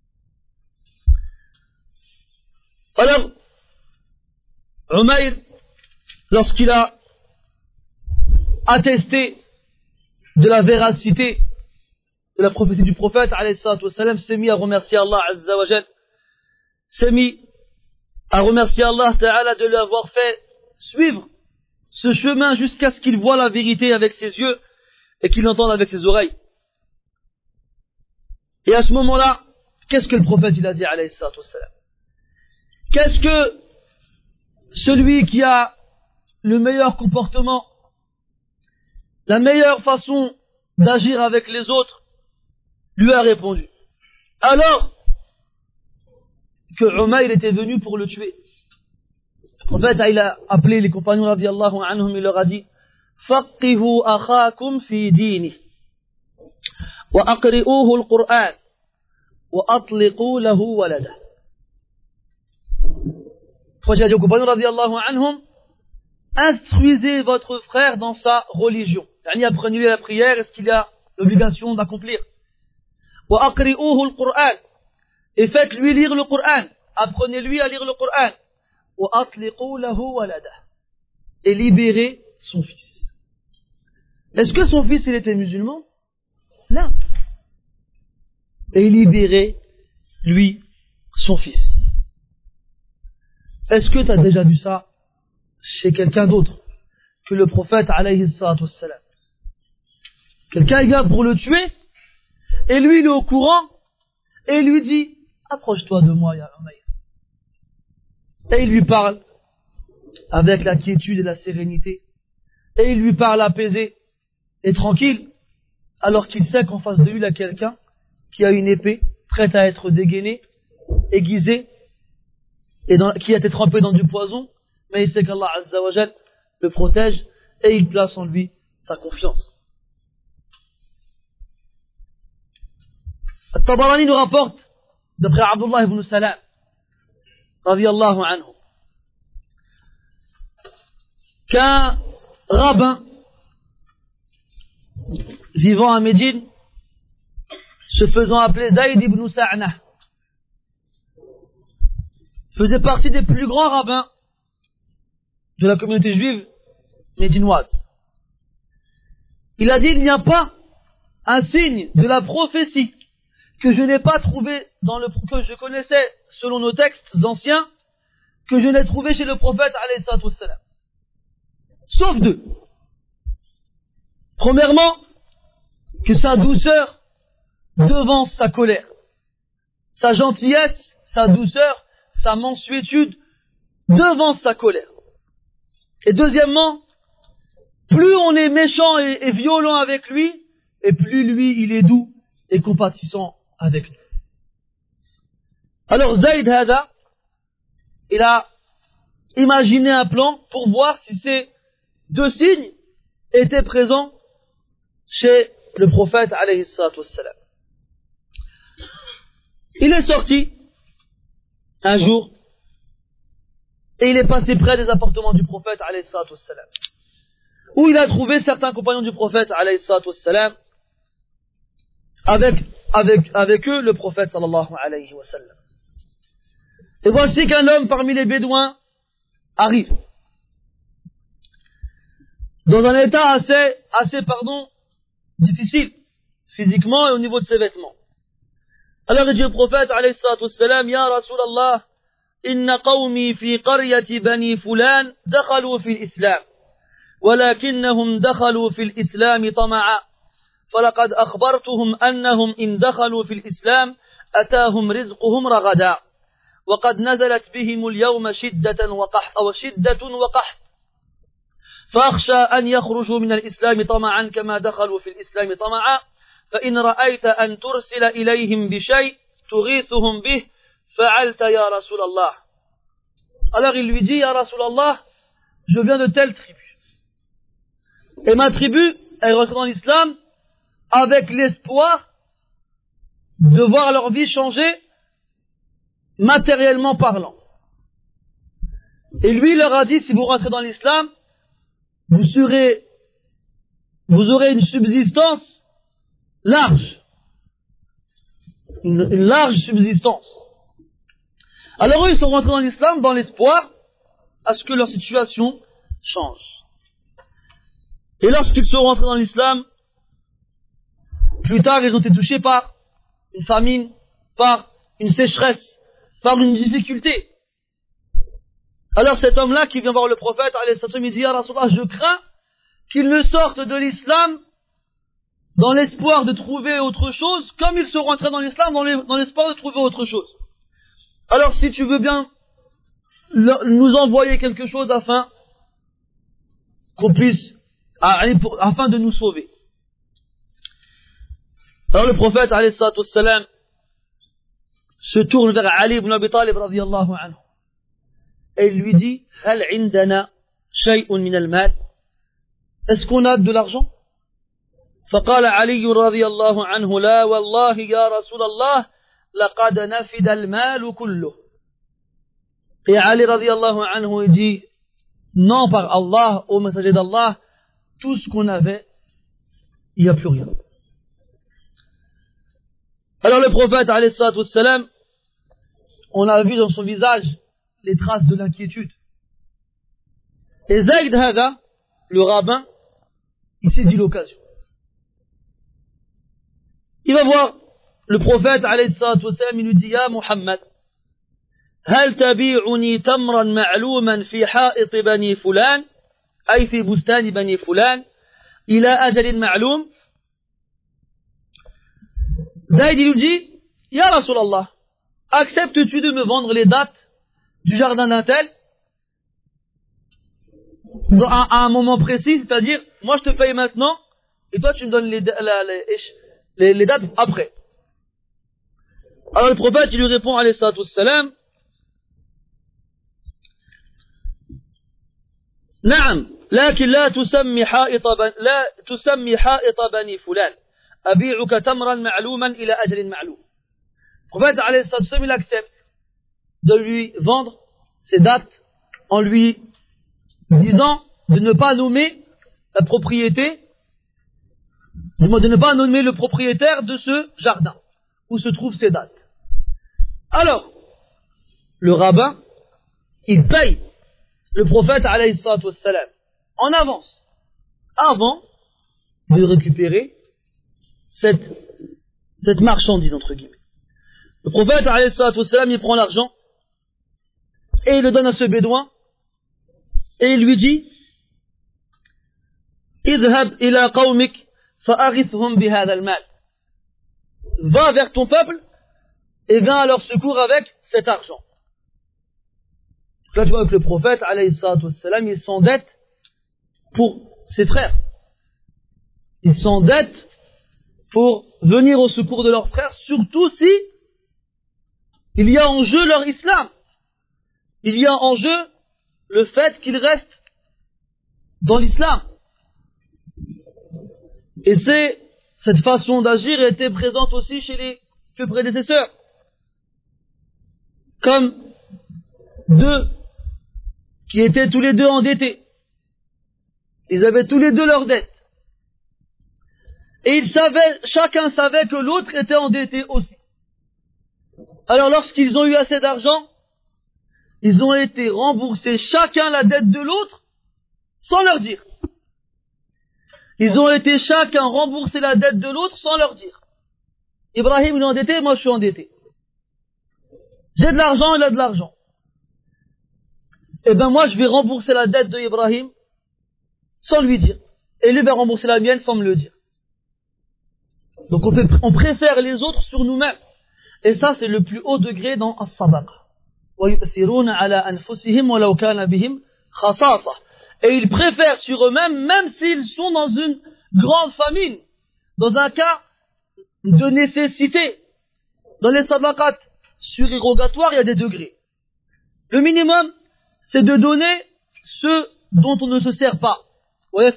Alors, Umayr, lorsqu'il a attesté de la véracité de la prophétie du prophète, alayhi salatu wassalam, s'est mis à remercier Allah Azza wa Jal, s'est mis à remercier Allah Ta'ala de lui avoir fait suivre ce chemin jusqu'à ce qu'il voie la vérité avec ses yeux et qu'il l'entende avec ses oreilles. Et à ce moment-là, qu'est-ce que le prophète il a dit alayhi salatu wassalam? Qu'est-ce que celui qui a le meilleur comportement, la meilleure façon d'agir avec les autres, lui a répondu? Alors que Umayr était venu pour le tuer, le prophète il a appelé les compagnons radiyallahu anhum, il leur a dit: Faqihu akhakum fi dini wa aqri'uhu al-Qur'an wa atliqu lahu walada. Le prophète a dit aux compagnons radiyallahu anhum: instruisez votre frère dans sa religion. Yani apprenez-lui la prière, est-ce qu'il a l'obligation d'accomplir. Wa aqri'uhu al-Qur'an, et faites-lui lire le Qur'an. Apprenez-lui à lire le Qur'an. Wa atliqu lahu walada, et libérez son fils. Est-ce que son fils il était musulman? Non. Et libérez lui son fils. Est-ce que tu as déjà vu ça chez quelqu'un d'autre que le prophète alayhi salatu wassalam? Quelqu'un vient pour le tuer, et lui il est au courant, et il lui dit: approche-toi de moi, ya Umayr. Et il lui parle avec la quiétude et la sérénité, et il lui parle apaisé et tranquille, alors qu'il sait qu'en face de lui il y a quelqu'un qui a une épée prête à être dégainée, aiguisée, et dans, qui a été trempée dans du poison, mais il sait qu'Allah Azza wa Jal le protège, et il place en lui sa confiance. At-Tabarani nous rapporte, d'après Abdullah ibn Salam radiyallahu anhu, qu'un rabbin vivant à Médine, se faisant appeler Zayd ibn Sa'na, faisait partie des plus grands rabbins de la communauté juive médinoise. Il a dit: il n'y a pas un signe de la prophétie que je n'ai pas trouvé dans le, que je connaissais selon nos textes anciens, que je n'ai trouvé chez le prophète alayhi salatu wassalam. Sauf deux. Premièrement, que sa douceur devance sa colère, sa gentillesse, sa douceur, sa mansuétude devance sa colère. Et deuxièmement, plus on est méchant et, et violent avec lui, et plus lui il est doux et compatissant avec nous. Alors Zayd Hada, il a imaginé un plan pour voir si ces deux signes étaient présents chez le prophète alayhi salatu wassalam. Il est sorti un jour et il est passé près des appartements du prophète alayhi salatu wassalam, où il a trouvé certains compagnons du prophète alayhi salatu wassalam, avec, avec, avec eux le prophète sallallahu alayhi wa sallam. Et voici qu'un homme parmi les bédouins arrive dans un état assez, assez, pardon, difficile, physiquement et au niveau de ses vêtements. Alors il dit au prophète alayhi salatu wassalam: Ya Rasulallah, inna qawmi fi qaryati bani fulan dakhalu fi l'islam, walakinnahum dakhalu fi l'islam tama'a, falaqad akhbartuhum annahum in dakhalu fi l'islam atahum rizquhum ragada, وقد نزلت بهم اليوم شدة وقحط أو شدة وقحط فأخشى أن يخرجوا من الإسلام طمعا كما دخلوا في الإسلام طمعا فإن رأيت أن ترسل إليهم بشيء تغيثهم به فعلت يا رسول الله. Alors il lui dit: Ya Rasulallah, je viens de telle tribu, et ma tribu est rentrée dans l'islam avec l'espoir de voir leur vie changer matériellement parlant. Et lui leur a dit: si vous rentrez dans l'islam, vous serez, vous aurez une subsistance large, une, une large subsistance. Alors eux, ils sont rentrés dans l'islam dans l'espoir à ce que leur situation change. Et lorsqu'ils sont rentrés dans l'islam, plus tard, ils ont été touchés par une famine, par une sécheresse, par une difficulté. Alors cet homme-là qui vient voir le prophète, il dit: Ya Rasulallah, je crains qu'il ne sorte de l'islam dans l'espoir de trouver autre chose, comme ils sont rentrés dans l'islam dans, les, dans l'espoir de trouver autre chose. Alors si tu veux bien le, nous envoyer quelque chose afin qu'on puisse, afin de nous sauver. Alors le prophète alayhi salatu wassalam se tourne vers Ali ibn Abi Talib radiyallahu anhu et il lui dit: Hal indana shay'un min al-mal? Est-ce qu'on a de l'argent? فقال علي رضي الله عنه: لا والله يا رسول الله لقد نفد المال كله. Et Ali radiyallahu anhu il dit: non, par Allah, au messager d'Allah, tout ce qu'on avait, il n'y a plus rien. Alors le prophète alayhi salatu wassalam, on a vu dans son visage les traces de l'inquiétude. Et Zayd Hada, le rabbin, il saisit l'occasion. Il va voir le prophète alayhi salatu wassalam, il lui dit: Ya Muhammad, هل تبيعني تمرا معلوما في حائط بني فلان أي في بستان بني فلان إلى أجل معلوم. Zayd lui dit: Ya Rasulallah, acceptes-tu de me vendre les dates du jardin d'un tel à un moment précis, c'est-à-dire moi je te paye maintenant et toi tu me donnes les, les, les, les dates après. Alors le prophète il lui répond alayhi salatu wassalam: نعم لكن لا تسمي حائط بن... لا تسمي حائط بني فلان أبيعك تمرا معلوما إلى أجل معلوم. Le prophète alayhi salatu wassalam il accepte de lui vendre ses dates en lui disant de ne pas nommer la propriété, de ne pas nommer le propriétaire de ce jardin où se trouvent ces dates. Alors le rabbin il paye le prophète alayhi salatu wassalam en avance, avant de récupérer cette, cette marchandise entre guillemets. Le prophète alayhi salatu wassalam il prend l'argent et il le donne à ce bédouin et il lui dit: idhab ila qawmik fa'aghithhum bihadha al-mal. Va vers ton peuple et viens à leur secours avec cet argent. Là tu vois que le prophète alayhi salatu wassalam il s'endette pour ses frères, il s'endette pour venir au secours de leurs frères, surtout si il y a en jeu leur islam, il y a en jeu le fait qu'ils restent dans l'islam. Et c'est cette façon d'agir était présente aussi chez les plus prédécesseurs, comme deux qui étaient tous les deux endettés. Ils avaient tous les deux leurs dettes. Et ils savaient, chacun savait que l'autre était endetté aussi. Alors lorsqu'ils ont eu assez d'argent, ils ont été remboursés chacun la dette de l'autre sans leur dire. Ils ont été chacun rembourser la dette de l'autre sans leur dire. Ibrahim il est endetté, moi je suis endetté. J'ai de l'argent, il a de l'argent. Eh ben moi je vais rembourser la dette de Ibrahim sans lui dire. Et lui va rembourser la mienne sans me le dire. Donc on, fait, on préfère les autres sur nous-mêmes. Et ça c'est le plus haut degré dans as-sadaqa. Et ils préfèrent sur eux-mêmes, même s'ils sont dans une grande famine, dans un cas de nécessité. Dans les sadaqat surérogatoires, il y a des degrés. Le minimum, c'est de donner ce dont on ne se sert pas. Et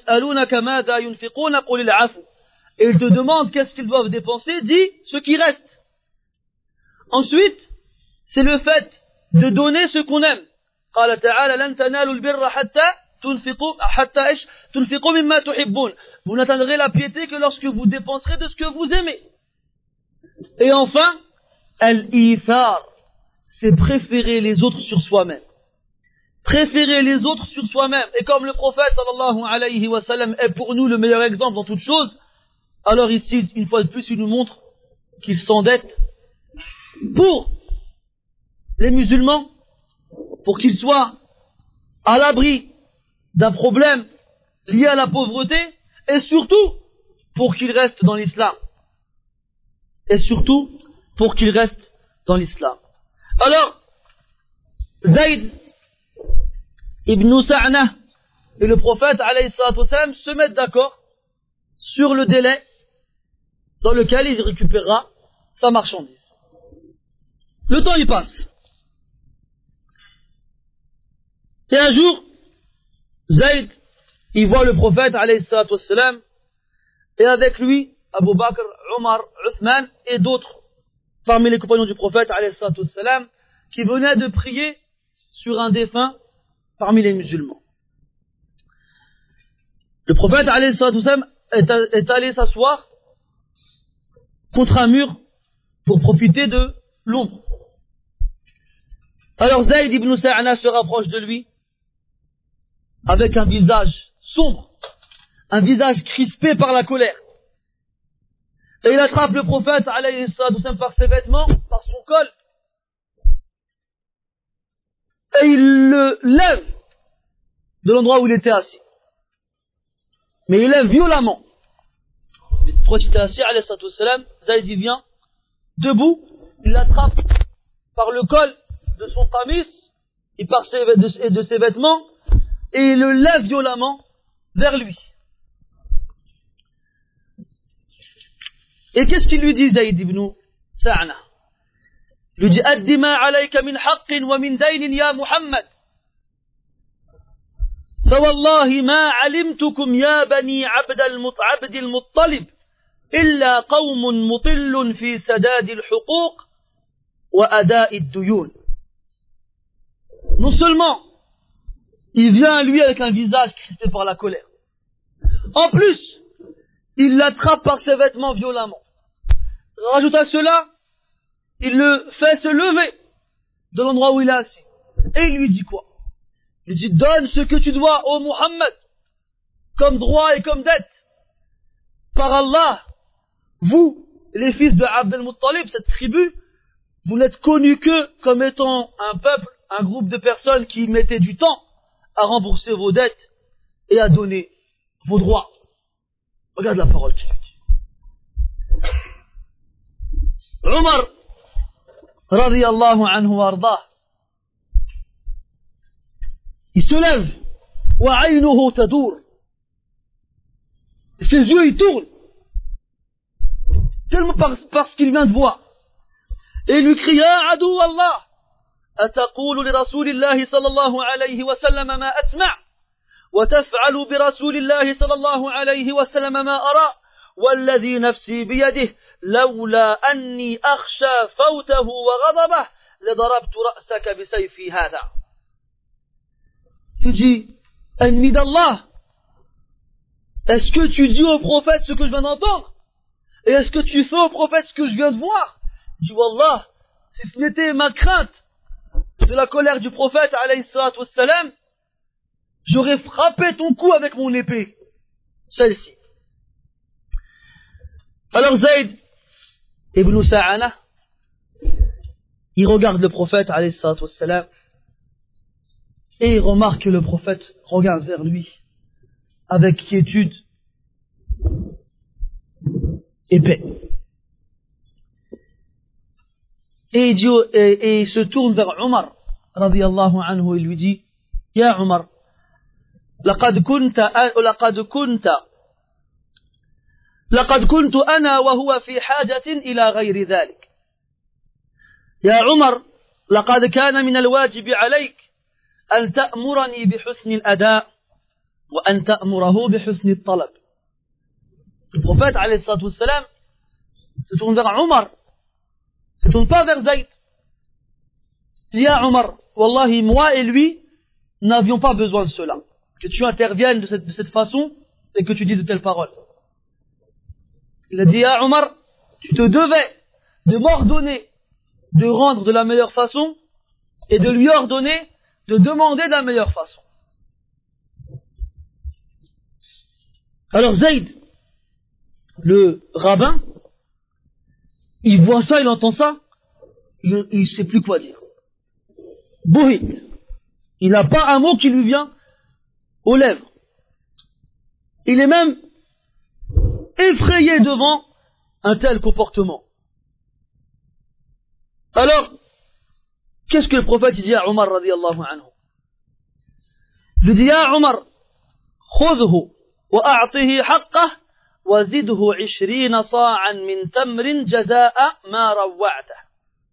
ils te demandent qu'est-ce qu'ils doivent dépenser, dis ce qui reste. Ensuite, c'est le fait de donner ce qu'on aime. قال تعالى لن تنالوا البر حتى تنفقوا حتى ايش تنفقوا مما تحبون. Vous n'atteindrez la piété que lorsque vous dépenserez de ce que vous aimez. Et enfin, al-ithar, c'est préférer les autres sur soi-même. Préférer les autres sur soi-même. Et comme le prophète sallallahu alayhi wa sallam est pour nous le meilleur exemple dans toute chose, alors ici, une fois de plus, il nous montre qu'il s'endette pour les musulmans, pour qu'ils soient à l'abri d'un problème lié à la pauvreté, et surtout pour qu'il reste dans l'islam. Et surtout, pour qu'il reste dans l'islam. Alors, Zayd ibn Sa'na et le prophète alayhi salatu wassalam se mettent d'accord sur le délai dans lequel il récupérera sa marchandise. Le temps y passe. Et un jour, Zayd, il voit le prophète alayhi salatu wassalam, et avec lui, Abu Bakr, Omar, Uthman et d'autres parmi les compagnons du prophète alayhi salatu wassalam, qui venaient de prier sur un défunt parmi les musulmans. Le prophète alayhi salatu wassalam est allé s'asseoir contre un mur pour profiter de l'ombre. Alors Zayd ibn Sa'na se rapproche de lui avec un visage sombre, un visage crispé par la colère. Et il attrape le prophète alayhi salatu wassalam par ses vêtements, par son col, et il le lève de l'endroit où il était assis. Mais il lève violemment. Quand il était assis, alayhi salatu wassalam, Zayd y vient, debout, il l'attrape par le col de son tamis et par ses, de, de ses vêtements, et il le lève violemment vers lui. Et qu'est-ce qu'il lui dit, Zayd ibn Sa'na? Il lui dit, Addi ma alayka min haqqin wa min daynin ya Muhammad. فوالله ما علمتكم يا بني عبد عبد المطلب إلا قوم مطل في سداد الحقوق وأداء الديون. Non seulement il vient à lui avec un visage crispé par la colère, en plus il l'attrape par ses vêtements violemment. Rajoute à cela, il le fait se lever de l'endroit où il est assis. Et il lui dit quoi? Il dit, donne ce que tu dois au Muhammad, comme droit et comme dette. Par Allah, vous, les fils de Abd al-Muttalib, cette tribu, vous n'êtes connus que comme étant un peuple, un groupe de personnes qui mettaient du temps à rembourser vos dettes et à donner vos droits. Regarde la parole qu'il dit. Omar, radiyallahu anhu wa ardah, il se lève, wa aynuhu tadour, ses yeux ils tournent, tellement par, parce qu'il vient de voir, et il lui crie, ya adou Allah, ataqulu li rasulillahi sallallahu alayhi wa sallam ma asma' wa taf'alu bi rasulillahi sallallahu alayhi wa sallam ma ara, والذي نفسي بيده لولا أني أخشى فوته وغضبه لضربت رأسك بسيفي هذا. Il dit, ennemi d'Allah, est-ce que tu dis au prophète ce que je viens d'entendre? Et est-ce que tu fais au prophète ce que je viens de voir? Il dit, Wallah, si ce n'était ma crainte de la colère du prophète, alayhi salatu wassalam, j'aurais frappé ton cou avec mon épée. Celle-ci. Alors Zayd ibn Sa'na, il regarde le prophète, alayhi salatu wassalam, et il remarque que le prophète regarde vers lui avec quiétude et paix. Et il, dit, et, et il se tourne vers Omar, radiyallahu anhu, et lui dit, Ya Omar, لقد كنت لقد كنت لقد كنت أنا وهو في حاجة إلى غير ذلك. يا عمر، لقد كان من الواجب عليك أن تأمرني بحسن الأداء وأن تأمره بحسن الطلب. Le prophète alayhi salatu wassalam se tourne vers Omar, se tourne pas vers Zayd. Ya Omar, wallahi, moi et lui n'avions pas besoin de cela, que tu interviennes de cette, de cette façon et que tu dises de telles paroles. Il a dit, Ya Omar, tu te devais de m'ordonner de rendre de la meilleure façon et de lui ordonner de demander de la meilleure façon. Alors Zayd, le rabbin, il voit ça, il entend ça, il ne sait plus quoi dire. Bouhit. Il n'a pas un mot qui lui vient aux lèvres. Il est même effrayé devant un tel comportement. Alors, qu'est-ce que le prophète dit à Omar radiyallahu anhu? Il lui dit, Ya Omar, khudhu wa a'tihi haqqah wa zidhu ishrina sa'an min tamrin jaza'a ma rawwa'tah.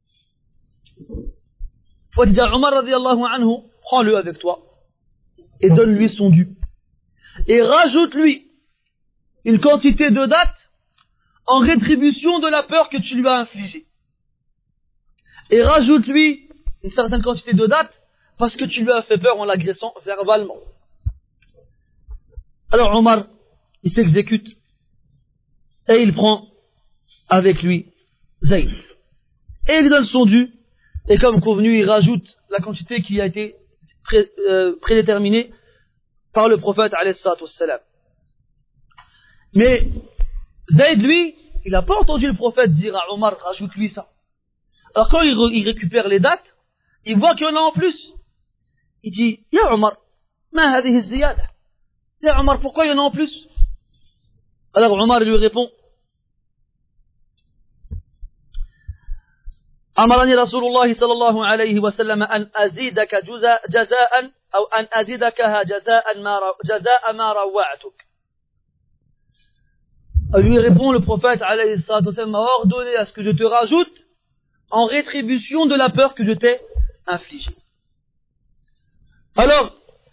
Le prophète dit à Omar radiyallahu anhu, prends-le avec toi et donne-lui son dû. Et rajoute-lui une quantité de dattes en rétribution de la peur que tu lui as infligée. Et rajoute-lui une certaine quantité de dattes parce que tu lui as fait peur en l'agressant verbalement. Alors Omar, il s'exécute et il prend avec lui Zayd. Et il lui donne son dû et comme convenu, il rajoute la quantité qui a été pré, euh, prédéterminée par le prophète alayhi salatu wassalam. Mais Zayd, lui, il n'a pas entendu le prophète dire à Omar, rajoute-lui ça. Alors quand il, re, il récupère les dates, il voit qu'il y en a en plus. Il dit, Ya Omar, ma hadihi ziyada. Ya Omar, pourquoi il y en a en plus? Alors Omar lui répond, Amarani Rasulullah sallallahu alayhi wa sallam an azidaka jaza'an ou an azidaka jaza'an ma rawa'atuk. Lui répond le prophète alayhi salatu wa sallam m'a ordonné à ce que je te rajoute en rétribution de la peur que je t'ai infligée. Alors,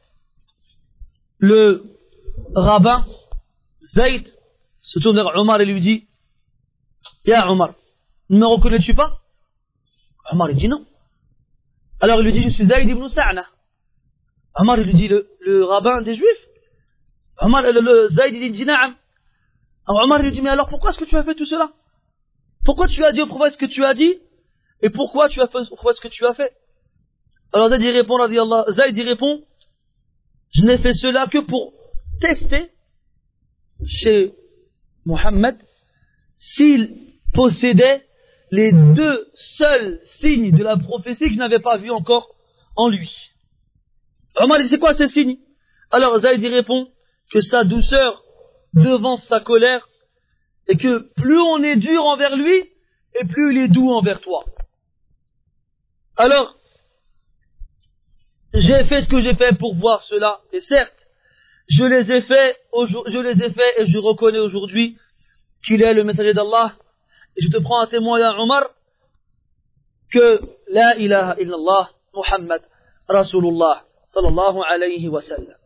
le rabbin Zayd se tourne vers Omar et lui dit, Ya Omar, ne me reconnais-tu pas? Omar il dit non. Alors il lui dit, je suis Zayd ibn Sa'na. Omar il lui dit, le, le rabbin des Juifs. Omar, le, le Zayd il dit Na'am. Alors Omar il lui dit, mais alors pourquoi est-ce que tu as fait tout cela? Pourquoi tu as dit au prophète ce que tu as dit? Et pourquoi tu as fait au prophète ce que tu as fait? Alors Zayd il répond, Zayd il répond, je n'ai fait cela que pour tester chez Mohammed s'il possédait les deux seuls signes de la prophétie que je n'avais pas vu encore en lui. Omar dit, c'est quoi ces signes? Alors Zayd y répond que sa douceur devance sa colère et que plus on est dur envers lui et plus il est doux envers toi. Alors, j'ai fait ce que j'ai fait pour voir cela et certes, je les ai fait, je les ai fait et je reconnais aujourd'hui qu'il est le messager d'Allah. Et je te prends à témoin, ya Omar, que la ilaha illallah Muhammad Rasulullah sallallahu alayhi wa sallam.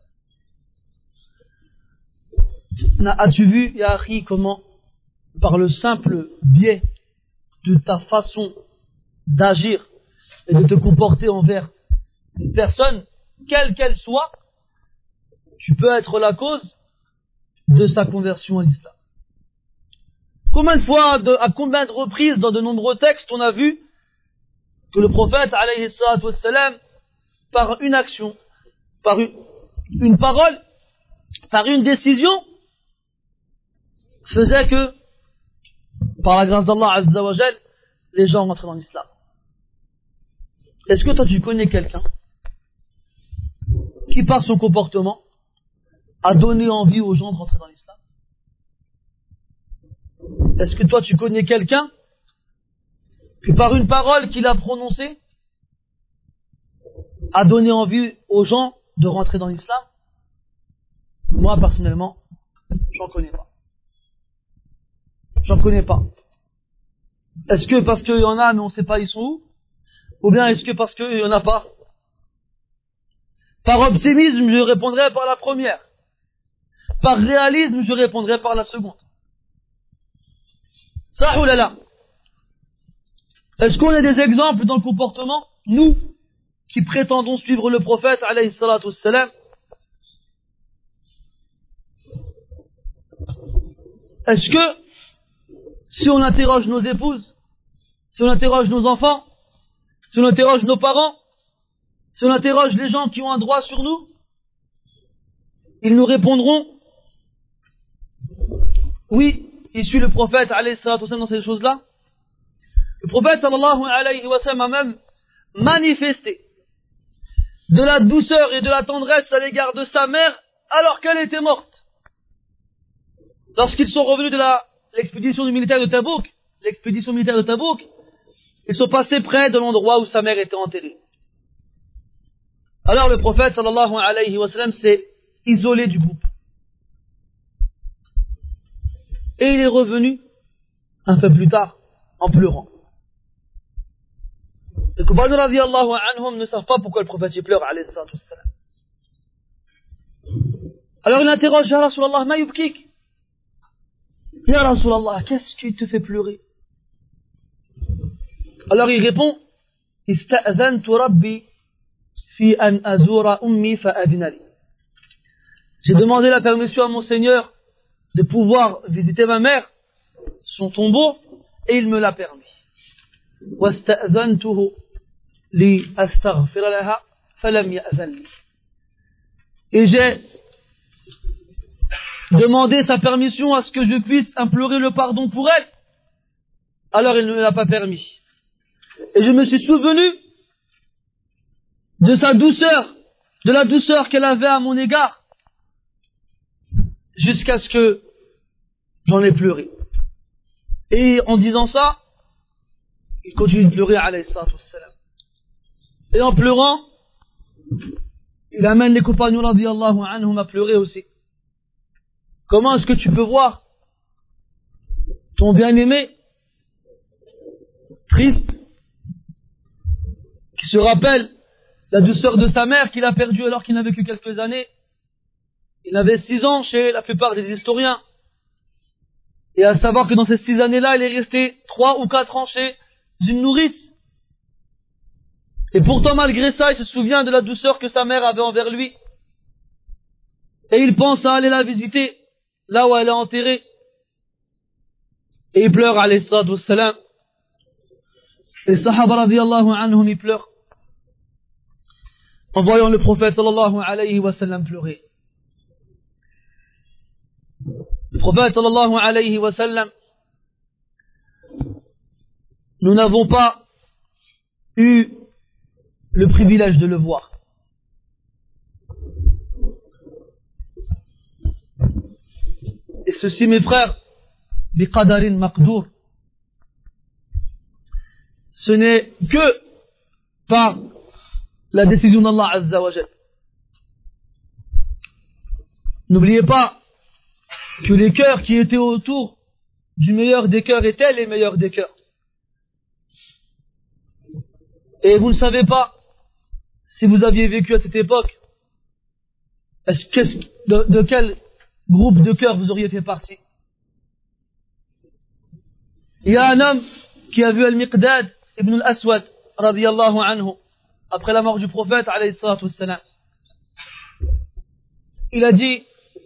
As-tu vu, ya Akhi, comment, par le simple biais de ta façon d'agir et de te comporter envers une personne, quelle qu'elle soit, tu peux être la cause de sa conversion à l'islam. Combien de fois, de, à combien de reprises dans de nombreux textes on a vu que le prophète alayhi salatu wassalam, par une action, par une, une parole, par une décision, faisait que, par la grâce d'Allah azza wa jal, les gens rentraient dans l'islam. Est-ce que toi tu connais quelqu'un qui par son comportement a donné envie aux gens de rentrer dans l'islam? Est-ce que toi tu connais quelqu'un qui par une parole qu'il a prononcée a donné envie aux gens de rentrer dans l'islam? Moi personnellement, j'en connais pas. J'en connais pas. Est-ce que parce qu'il y en a mais on ne sait pas ils sont où? Ou bien est-ce que parce qu'il n'y en a pas? Par optimisme, je répondrai par la première. Par réalisme, je répondrai par la seconde. Ça ou là là. Est-ce qu'on a des exemples dans le comportement, nous, qui prétendons suivre le prophète, alayhi salatu wassalam? Est-ce que, si on interroge nos épouses, si on interroge nos enfants, si on interroge nos parents, si on interroge les gens qui ont un droit sur nous, ils nous répondront, oui, il suit le prophète, alayhi salatu wassalam, dans ces choses-là. Le prophète, sallallahu alayhi wa sallam, a même manifesté de la douceur et de la tendresse à l'égard de sa mère alors qu'elle était morte. lorsqu'ils sont revenus de la, l'expédition du militaire de Tabouk, l'expédition militaire de Tabouk, ils sont passés près de l'endroit où sa mère était enterrée. Alors le prophète sallallahu alayhi wa sallam s'est isolé du groupe. Et il est revenu un peu plus tard en pleurant. Les compagnons radiyallahu anhum ne savent pas pourquoi le prophète y pleure alayhi salatu wassalam. Alors il interroge, Ya Rasulallah, ma yubkik? Ya Rasulallah, qu'est-ce qui te fait pleurer? Alors il répond, Ista'adhantu Rabbi fi an azura ummi fa'adina li. J'ai demandé la permission à mon Seigneur de pouvoir visiter ma mère, son tombeau, et il me l'a permis. Wasta'adhantuhu li astaghfira laha falam ya'dhan li. Et j'ai demandé sa permission à ce que je puisse implorer le pardon pour elle. Alors il ne me l'a pas permis. Et je me suis souvenu de sa douceur, de la douceur qu'elle avait à mon égard, jusqu'à ce que j'en ai pleuré. Et en disant ça, il continue de pleurer, alayhi salatu wassalam. Et en pleurant, il amène les compagnons radiyallahu anhum à pleurer aussi. Comment est-ce que tu peux voir ton bien-aimé triste, qui se rappelle la douceur de sa mère qu'il a perdue alors qu'il n'avait que quelques années? Il avait six ans chez la plupart des historiens. Et à savoir que dans ces six années-là, il est resté trois ou quatre ans chez une nourrice. Et pourtant, malgré ça, il se souvient de la douceur que sa mère avait envers lui. Et il pense à aller la visiter, là où elle est enterrée. Et il pleure, alayhi salatu wassalam. Et les sahaba radiyallahu anhum, ils pleurent en voyant le prophète sallallahu alayhi wa sallam pleurer. Le prophète sallallahu alayhi wa sallam, nous n'avons pas eu le privilège de le voir. Et ceci, mes frères, biqadarin maqdour, ce n'est que par la décision d'Allah Azza wa Jal. N'oubliez pas que les cœurs qui étaient autour du meilleur des cœurs étaient les meilleurs des cœurs. Et vous ne savez pas, si vous aviez vécu à cette époque, est-ce que, de, de quel groupe de cœurs vous auriez fait partie? Il y a un homme qui a vu Al-Miqdad ibn al-Aswad radiyallahu anhu après la mort du prophète alayhi salatu wassalam. Il a dit,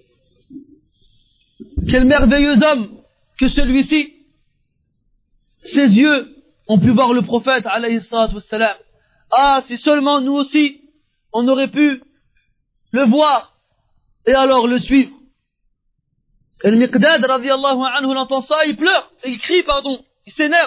quel merveilleux homme que celui-ci. Ses yeux ont pu voir le prophète alayhi salatu wassalam. Ah, si seulement nous aussi on aurait pu le voir et alors le suivre. Et le Miqdad radiyallahu anhu, il entend ça, il pleure, il crie, pardon, il s'énerve.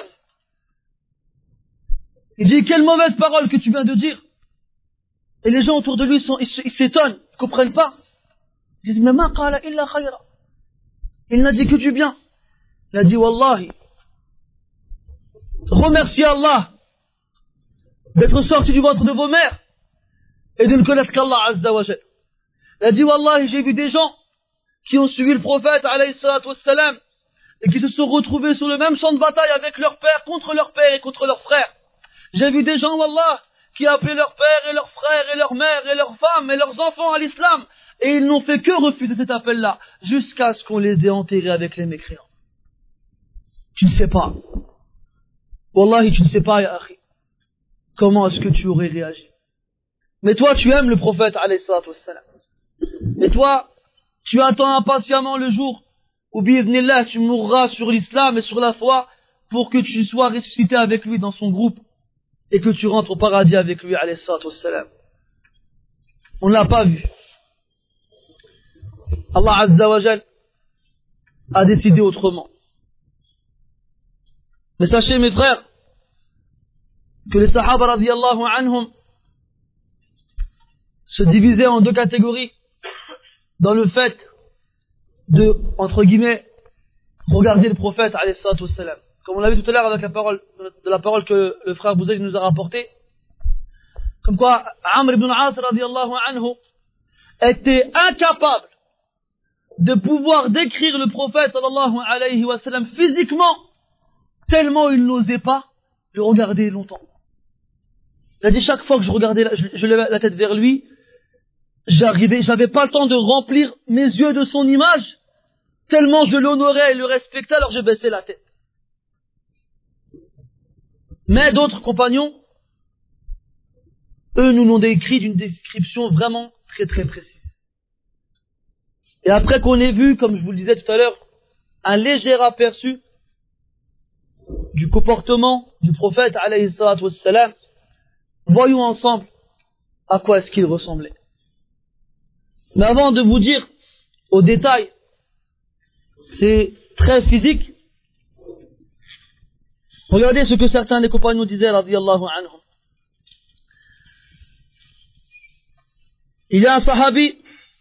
Il dit, quelle mauvaise parole que tu viens de dire. Et les gens autour de lui sont, ils s'étonnent, ils ne comprennent pas. Ils disent, mais ma qala illa khayra. Il n'a dit que du bien. Il a dit, wallahi, remerciez Allah d'être sorti du ventre de vos mères et de ne connaître qu'Allah Azza wa Jal. Il a dit, wallahi, j'ai vu des gens qui ont suivi le prophète alayhi salatu wassalam et qui se sont retrouvés sur le même champ de bataille avec leur père, contre leur père et contre leurs frères. J'ai vu des gens, wallah, qui appelaient leur père et leurs frères et leurs mères et leurs femmes et leurs enfants à l'islam, et ils n'ont fait que refuser cet appel-là, jusqu'à ce qu'on les ait enterrés avec les mécréants. Tu ne sais pas. Wallahi, tu ne sais pas, ya akhi. Comment est-ce que tu aurais réagi? Mais toi, tu aimes le prophète, alayhi salatu wassalam. Et toi, tu attends impatiemment le jour où, bi'idhnillah, tu mourras sur l'islam et sur la foi, pour que tu sois ressuscité avec lui dans son groupe, et que tu rentres au paradis avec lui, alayhi salatu wassalam. On ne l'a pas vu. Allah Azza wa Jal a décidé autrement. Mais sachez, mes frères, que les Sahaba radiyallahu anhum se divisaient en deux catégories dans le fait de, entre guillemets, Regardez le prophète, alayhi salatu wassalam. Comme on l'a vu tout à l'heure avec la parole, de la parole que le frère Bouzaïd nous a rapportée. Comme quoi, Amr ibn al-As, radiyallahu anhu, était incapable de pouvoir décrire le prophète, sallallahu alayhi wa sallam, physiquement, tellement il n'osait pas le regarder longtemps. Il a dit chaque fois que je regardais, je, je levais la tête vers lui, j'arrivais, j'avais pas le temps de remplir mes yeux de son image, tellement je l'honorais et le respectais, alors je baissais la tête. Mais d'autres compagnons, eux nous l'ont décrit d'une description vraiment très très précise. Et après qu'on ait vu, comme je vous le disais tout à l'heure, un léger aperçu du comportement du prophète, alayhi salatu wassalam, voyons ensemble à quoi est-ce qu'il ressemblait. Mais avant de vous dire au détail ces traits physiques, regardez ce que certains des compagnons disaient, radiyallahu anhum. Il y a un sahabi,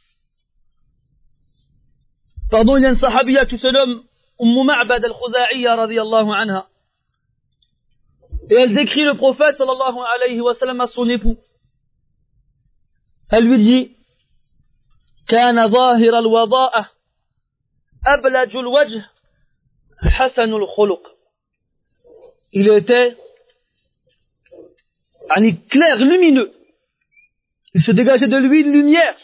pardon, il y a une sahabiya qui se nomme Umm Ma'bad al-Khuza'iyya, radiyallahu anha. Et elle décrit le prophète, sallallahu alayhi wa sallam, à son époux. Elle lui dit, كان ظاهر الوضاءة أبلج الوجه حسن الخلق. Il était clair, lumineux. Il se dégageait de lui une lumière.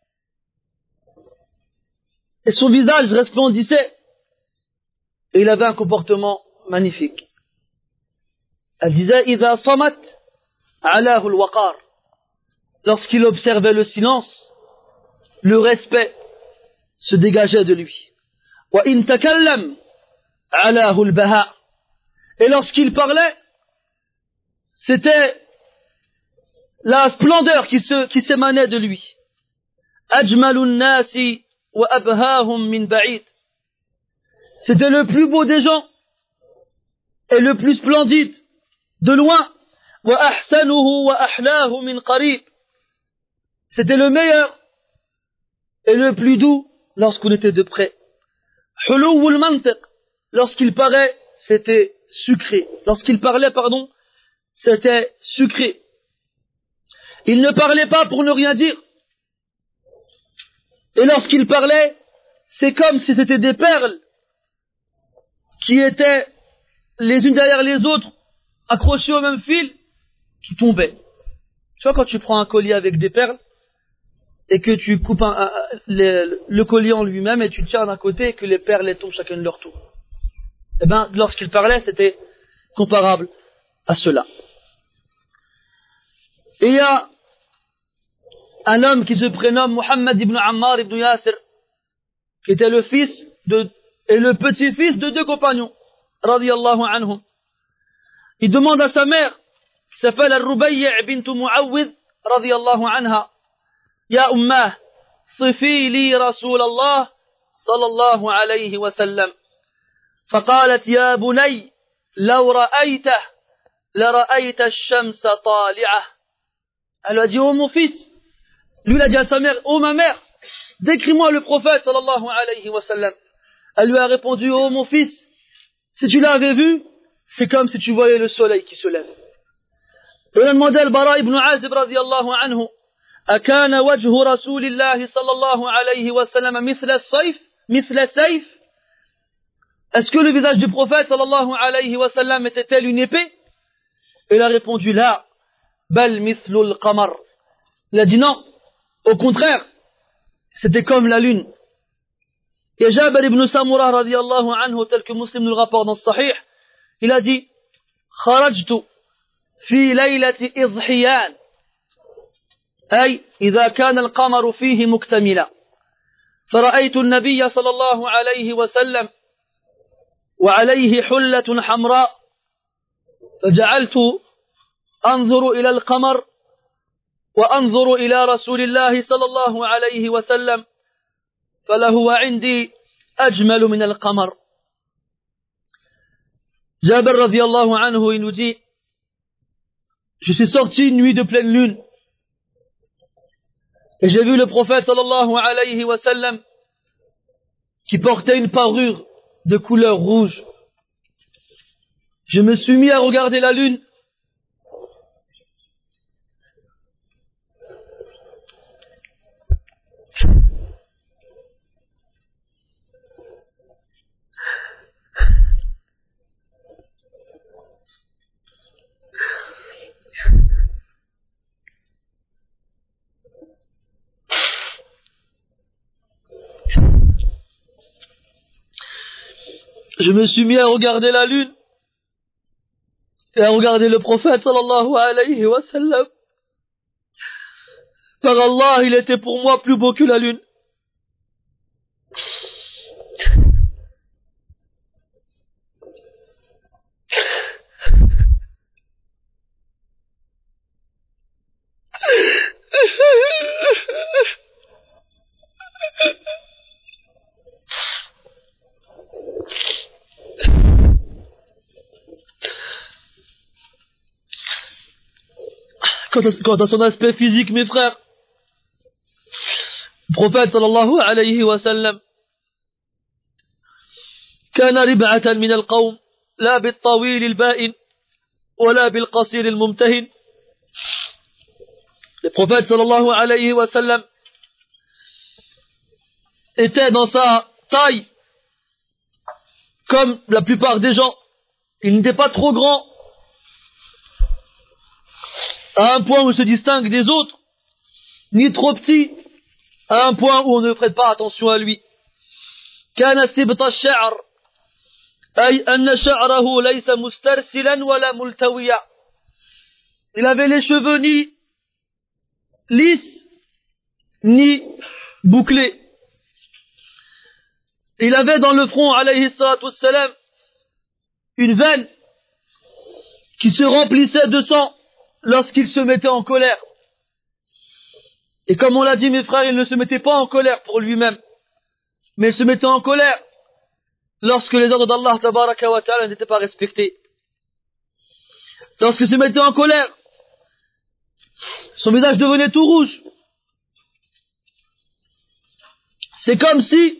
Et son visage resplendissait. Et il avait un comportement magnifique. Elle disait, إذا صمت علاه الوقار. Lorsqu'il observait le silence, le respect se dégageait de lui. وإن تكلم علاه البهاء. Et lorsqu'il parlait, c'était la splendeur qui se, qui s'émanait de lui. أجمل الناس وأبهاهم من بعيد. C'était le plus beau des gens et le plus splendide de loin. وأحسنه وأحلاه من قريب. C'était le meilleur et le plus doux lorsqu'on était de près. حلو المنطق. Lorsqu'il parlait, c'était sucré. Lorsqu'il parlait, pardon, c'était sucré. Il ne parlait pas pour ne rien dire. Et lorsqu'il parlait, c'est comme si c'était des perles qui étaient les unes derrière les autres, accrochées au même fil, qui tombaient. Tu vois, quand tu prends un collier avec des perles, et que tu coupes un, un, le, le collier en lui-même, et tu le tiens d'un côté, et que les perles les tombent chacune de leur tour. Eh bien, lorsqu'il parlait, c'était comparable à cela. Et il y a un homme qui se prénomme Muhammad ibn Ammar ibn Yasir, qui était le fils de, et le petit-fils de deux compagnons, radiyallahu anhum. Il demande à sa mère, qui s'appelle Al-Rubayy' bint Mu'awwidh, radiyallahu anha, Ya ummah, صفي لي رسول الله صلى الله عليه وسلم. فقالت يا بني لو رأيته لرأيت الشمس طالعة. Elle a dit, oh mon fils, lui il a dit à sa mère, oh ma mère, décris-moi le prophète sallallahu alayhi wa sallam. Elle lui a répondu, oh mon fils, si tu l'avais vu, c'est comme si tu voyais le soleil qui se lève. Et on a demandé à Al-Bara ibn Azib radiyallahu anhu, أكان وجه رسول الله صلى الله عليه وسلم مثل السيف مثل السيف. Est-ce que le visage du prophète sallallahu alayhi wa sallam était-elle une épée? Et il a répondu là, bal mithlul qamar. Il a dit non, au contraire, c'était comme la lune. Et Jabir ibn Samura radiyallahu anhu, tel que Muslim nous le rapporte dans le Sahih, il a dit, kharajtu fi laylati idhiyan. أي إذا كان القمر فيه مكتملا فرأيت النبي صلى الله عليه وسلم وعليه حلة حمراء فجعلت أنظر إلى القمر وأنظر إلى رسول الله صلى الله عليه وسلم فلهو عندي أجمل من القمر. Jabir radiyallahu anhu, il nous dit, je suis sorti une nuit de pleine lune et j'ai vu le prophète sallallahu alayhi wa sallam qui portait une parure de couleur rouge. Je me suis mis à regarder la lune. Je me suis mis à regarder la lune et à regarder le prophète sallallahu alayhi wa sallam. Par Allah, il était pour moi plus beau que la lune. Quant à, quant à son aspect physique, mes frères, le prophète sallallahu alayhi wa sallam كان ربعة من القوم لا بالطويل البائن ولا بالقصير الممتهن. Le prophète sallallahu alayhi wa sallam était dans sa taille comme la plupart des gens. Il n'était pas trop grand à un point où il se distingue des autres, ni trop petit à un point où on ne prête pas attention à lui. كان سبط الشعر أي أن شعره ليس مسترسلا ولا ملتويا. Il avait les cheveux ni lisses ni bouclés. Il avait dans le front alayhi salatu wassalam une veine qui se remplissait de sang lorsqu'il se mettait en colère. Et comme on l'a dit, mes frères, il ne se mettait pas en colère pour lui-même, mais il se mettait en colère lorsque les ordres d'Allah tabaraka wa ta'ala n'étaient pas respectés. Lorsqu'il se mettait en colère, son visage devenait tout rouge. C'est comme si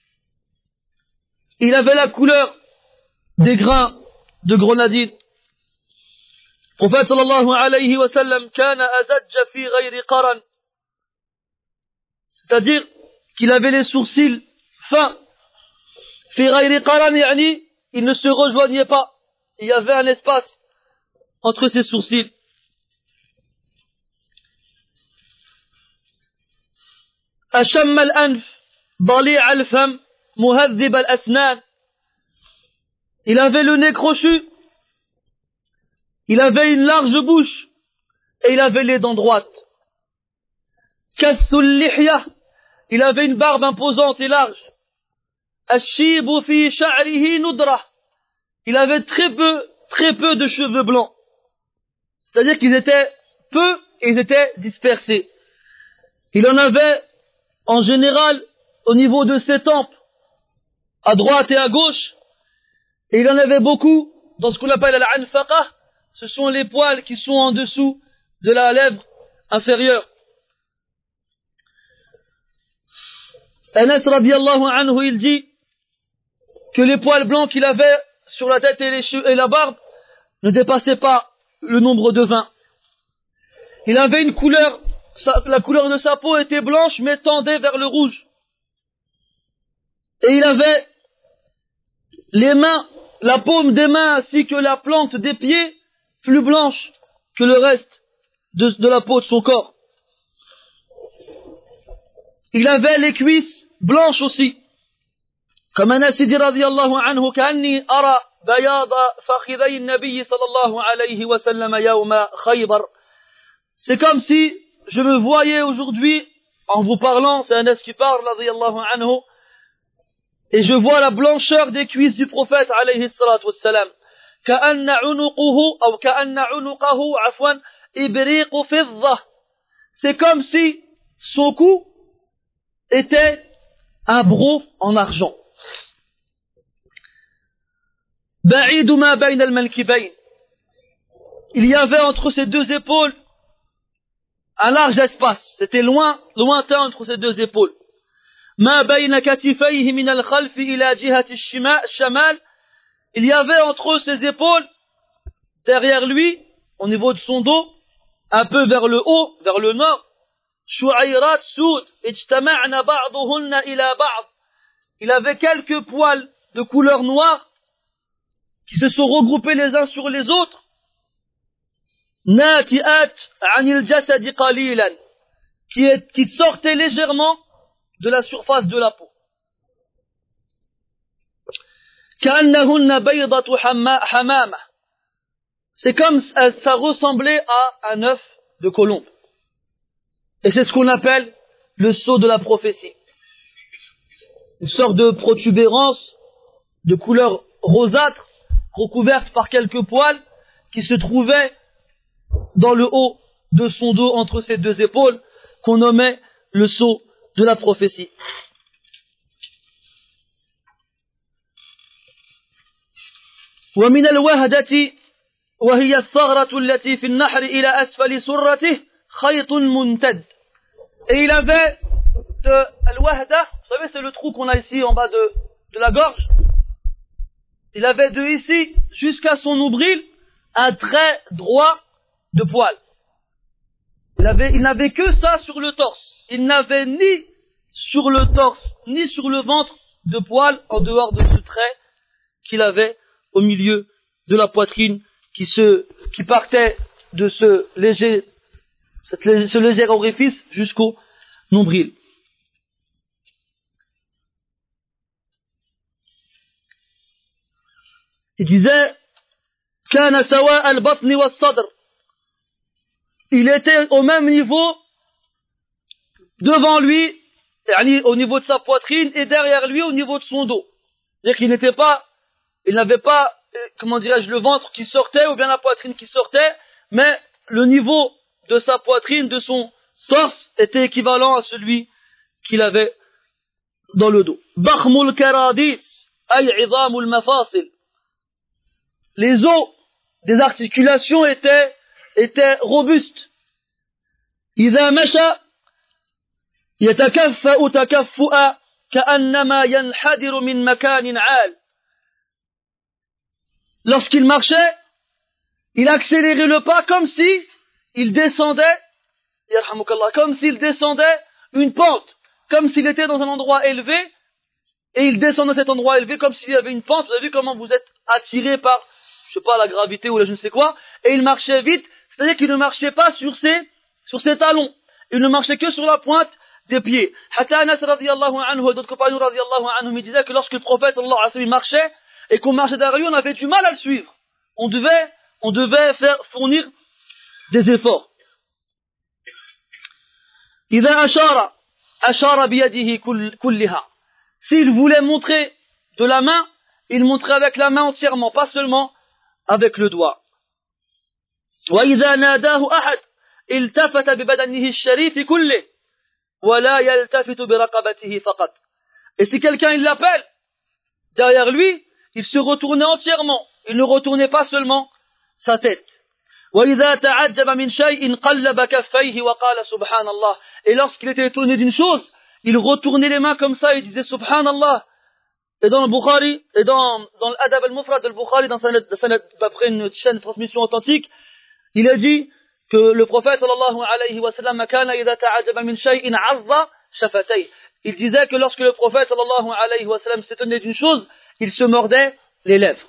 il avait la couleur des grains de grenadine. Le prophète sallallahu alayhi wa sallam kana azajja fi ghayri qaran, c'est-à-dire qu'il avait les sourcils fins. Fi ghayri qaran yani il ne se rejoignait pas, il y avait un espace entre ses sourcils. Asham al-anf dali' al-fam muhadhib al-asnan. Il avait le nez crochu, il avait une large bouche et il avait les dents droites. Kassul lihya, il avait une barbe imposante et large. Ashibu fi sha'rihi nudra, il avait très peu, très peu de cheveux blancs. C'est-à-dire qu'ils étaient peu et ils étaient dispersés. Il en avait en général au niveau de ses tempes, à droite et à gauche, et il en avait beaucoup dans ce qu'on appelle al-anfaqah. Ce sont les poils qui sont en dessous de la lèvre inférieure. Anas radiyallahu anhu, il dit que les poils blancs qu'il avait sur la tête et, les cheveux et la barbe ne dépassaient pas le nombre de vingt. Il avait une couleur, sa, la couleur de sa peau était blanche mais tendait vers le rouge. Et il avait les mains, la paume des mains ainsi que la plante des pieds plus blanche que le reste de, de la peau de son corps. Il avait les cuisses blanches aussi. Comme Anas dit radiyallahu anhu, كأني أرى بياض فخذي النبي صلى الله عليه وسلم يوم خيبر. C'est comme si je me voyais aujourd'hui, en vous parlant, c'est Anas qui parle radiyallahu anhu, et je vois la blancheur des cuisses du prophète alayhi salatu wassalam. كأن عنقه أو كأن عنقه عفوا إبريق فضة. C'est comme si son cou était un broc en argent. بعيد ما بين المنكبين. Il y avait entre ces deux épaules un large espace. C'était loin, lointain entre ces deux épaules. ما بين كتفيه من الخلف إلى جهة الشمال. Il y avait entre ses épaules, derrière lui, au niveau de son dos, un peu vers le haut, vers le nord, شعيرات سود اجتمعن بعضهن إلى بعض. Il avait quelques poils de couleur noire qui se sont regroupés les uns sur les autres. ناتئات عن الجسد قليلا, qui, est, qui sortaient légèrement de la surface de la peau. كأنهن بيضة حمامة. C'est comme ça ressemblait à un œuf de colombe. Et c'est ce qu'on appelle le sceau de la prophétie. Une sorte de protubérance de couleur rosâtre, recouverte par quelques poils, qui se trouvaient dans le haut de son dos, entre ses deux épaules, qu'on nommait le sceau de la prophétie. ومن الوهدة وهي الثغرة التي في النحر إلى أسفل سرته خيط ممتد. Et il avait de al-wahda, vous savez c'est le trou qu'on a ici en bas de, de la gorge. Il avait de ici jusqu'à son nombril un trait droit de poil. Il avait, il n'avait que ça sur le torse. Il n'avait ni sur le torse ni sur le ventre de poil en dehors de ce trait qu'il avait au milieu de la poitrine qui se, qui partait de ce léger, cette, ce léger orifice jusqu'au nombril. Il disait, كان سواء البطن والصدر. Il était au même niveau devant lui, au niveau de sa poitrine, et derrière lui au niveau de son dos. C'est-à-dire qu'il n'était pas, il n'avait pas, comment dirais-je, le ventre qui sortait ou bien la poitrine qui sortait, mais le niveau de sa poitrine, de son torse, était équivalent à celui qu'il avait dans le dos. Bakhmul karadis, ay idamul mafasil. Les os des articulations étaient, étaient robustes. إذا مشى يتكفأ تكفؤا كأنما ينحدر من مكان عال. Lorsqu'il marchait, il accélérait le pas comme si il descendait, comme s'il descendait une pente, comme s'il était dans un endroit élevé, et il descend dans cet endroit élevé comme s'il y avait une pente. Vous avez vu comment vous êtes attiré par, je sais pas, la gravité ou la je ne sais quoi, et il marchait vite, c'est-à-dire qu'il ne marchait pas sur ses, sur ses talons, il ne marchait que sur la pointe des pieds. Hatta Anas radiyallahu anhu et d'autres compagnons radiyallahu anhu, ils disaient que lorsque le prophète sallallahu alayhi wa sallam marchait, et qu'on marchait derrière lui, on avait du mal à le suivre. On devait, on devait faire fournir des efforts. إذا أشار أشار بيده كلها. S'il voulait montrer de la main, il montrait avec la main entièrement, pas seulement avec le doigt. وإذا ناداه أحد التفت ببدنه الشريف كله ولا يلتفت برقبته فقط. Et si quelqu'un il l'appelle derrière lui, il se retournait entièrement, il ne retournait pas seulement sa tête. وإذا تعجب من شيء قلب كفيه وقال سبحان الله. Et lorsqu'il était étonné d'une chose, il retournait les mains comme ça et il disait Subhanallah. Et dans le Bukhari, et dans, dans l'Adab al-Mufrad de Bukhari, dans sa, d'après une chaîne de transmission authentique, il a dit que le prophète sallallahu alayhi wa sallam kana idha ta'ajaba min shay'in 'azza shafatay. Il disait que lorsque le prophète sallallahu alayhi wa sallam s'étonnait d'une chose, il se mordait les lèvres.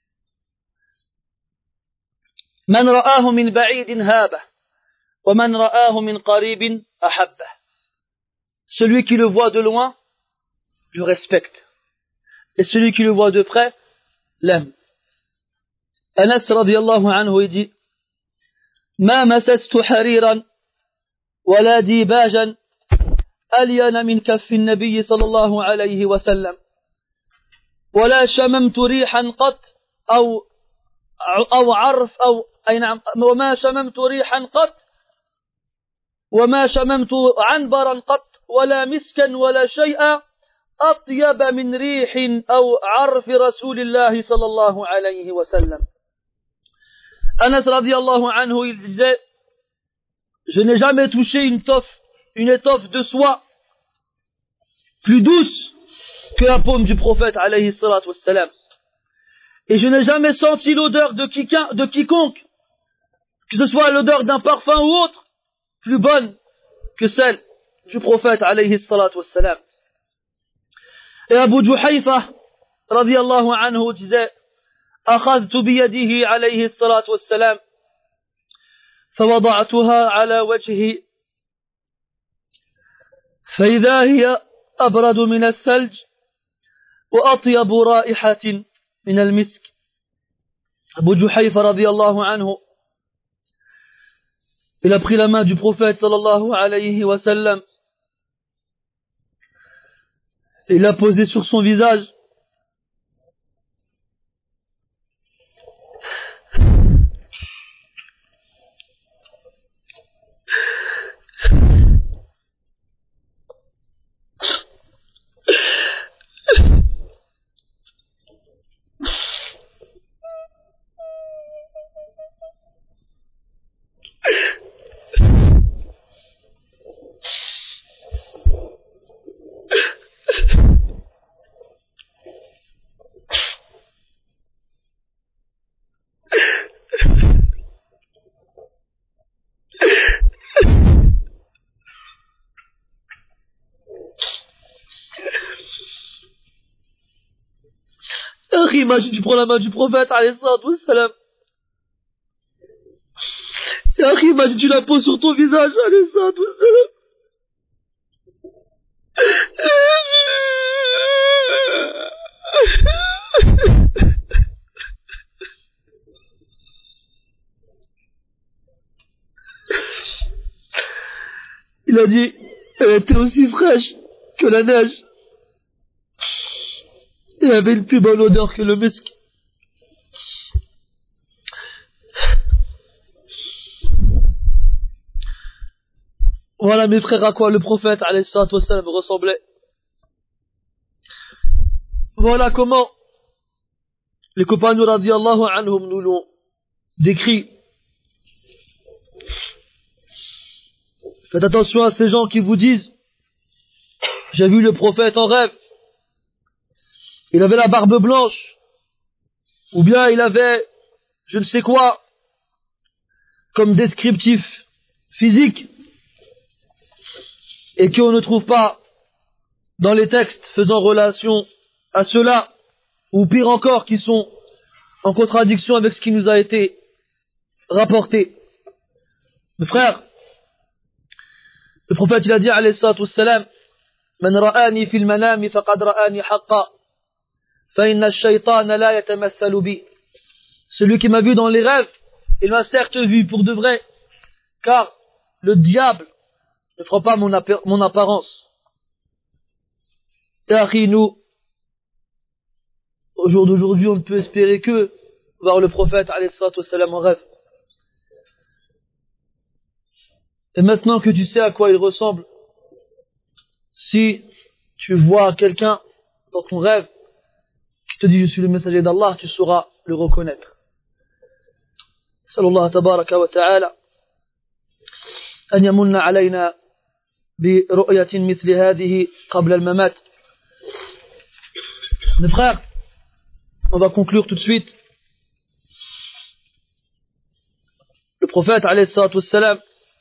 Man ra'ahu min ba'idin haba wa man ra'ahu min qaribin ahabba. Celui qui le voit de loin le respecte, et celui qui le voit de près l'aime. Anas radiyallahu anhu il dit ما مسست حريرا ولا ديباجا ألين من كف النبي صلى الله عليه وسلم ولا شممت ريحا قط أو أو عرف أو أي نعم وما شممت ريحا قط وما شممت عنبرا قط ولا مسكا ولا شيئا أطيب من ريح أو عرف رسول الله صلى الله عليه وسلم. Anas radiyallahu anhu, il disait, je n'ai jamais touché une étoffe, une étoffe de soie, plus douce que la paume du prophète alayhi salatu wassalam. Et je n'ai jamais senti l'odeur de, quiquin, de quiconque, que ce soit l'odeur d'un parfum ou autre, plus bonne que celle du prophète alayhi salatu wassalam. Et Abu Juhayfa radiyallahu anhu disait: أخذت بيده عليه الصلاة والسلام فوضعتها على وجهي فإذا هي أبرد من الثلج وأطيب رائحة من المسك. Abu Juhayfa radiyallahu anhu, il a pris la main du prophète sallallahu alayhi wa sallam, il l'a posé sur son visage. Imagine, tu prends la main du prophète, alayhi salatu wassalam. Imagine, tu la poses sur ton visage, alayhi salatu wassalam. Il a dit, elle était aussi fraîche que la neige. Il avait une plus bonne odeur que le misk. Voilà, mes frères, à quoi le prophète alayhi salatu wassalam ressemblait. Voilà comment les compagnons radiyallahu anhum nous l'ont décrit. Faites attention à ces gens qui vous disent: j'ai vu le prophète en rêve. Il avait la barbe blanche, ou bien il avait je ne sais quoi comme descriptif physique, et qu'on ne trouve pas dans les textes faisant relation à cela, ou pire encore, qui sont en contradiction avec ce qui nous a été rapporté. Mes frères, le prophète il a dit alayhi salatu wassalam: Man ra'ani fil manami faqad ra'ani haqqa. Celui qui m'a vu dans les rêves, il m'a certes vu pour de vrai, car le diable ne fera pas mon, appa- mon apparence. Et nous, au jour d'aujourd'hui, on ne peut espérer que voir le prophète alayhi salatu wassalam en rêve. Et maintenant que tu sais à quoi il ressemble, si tu vois quelqu'un dans ton rêve qui te dit je suis le messager d'Allah, tu sauras le reconnaître. Sallallahu tabaraka wa ta'ala an yamunna alayna bi ru'yatin mithli hadhihi qabla al-mamat. Mes frères, on va conclure tout de suite. Le prophète alayhi salatu wassalam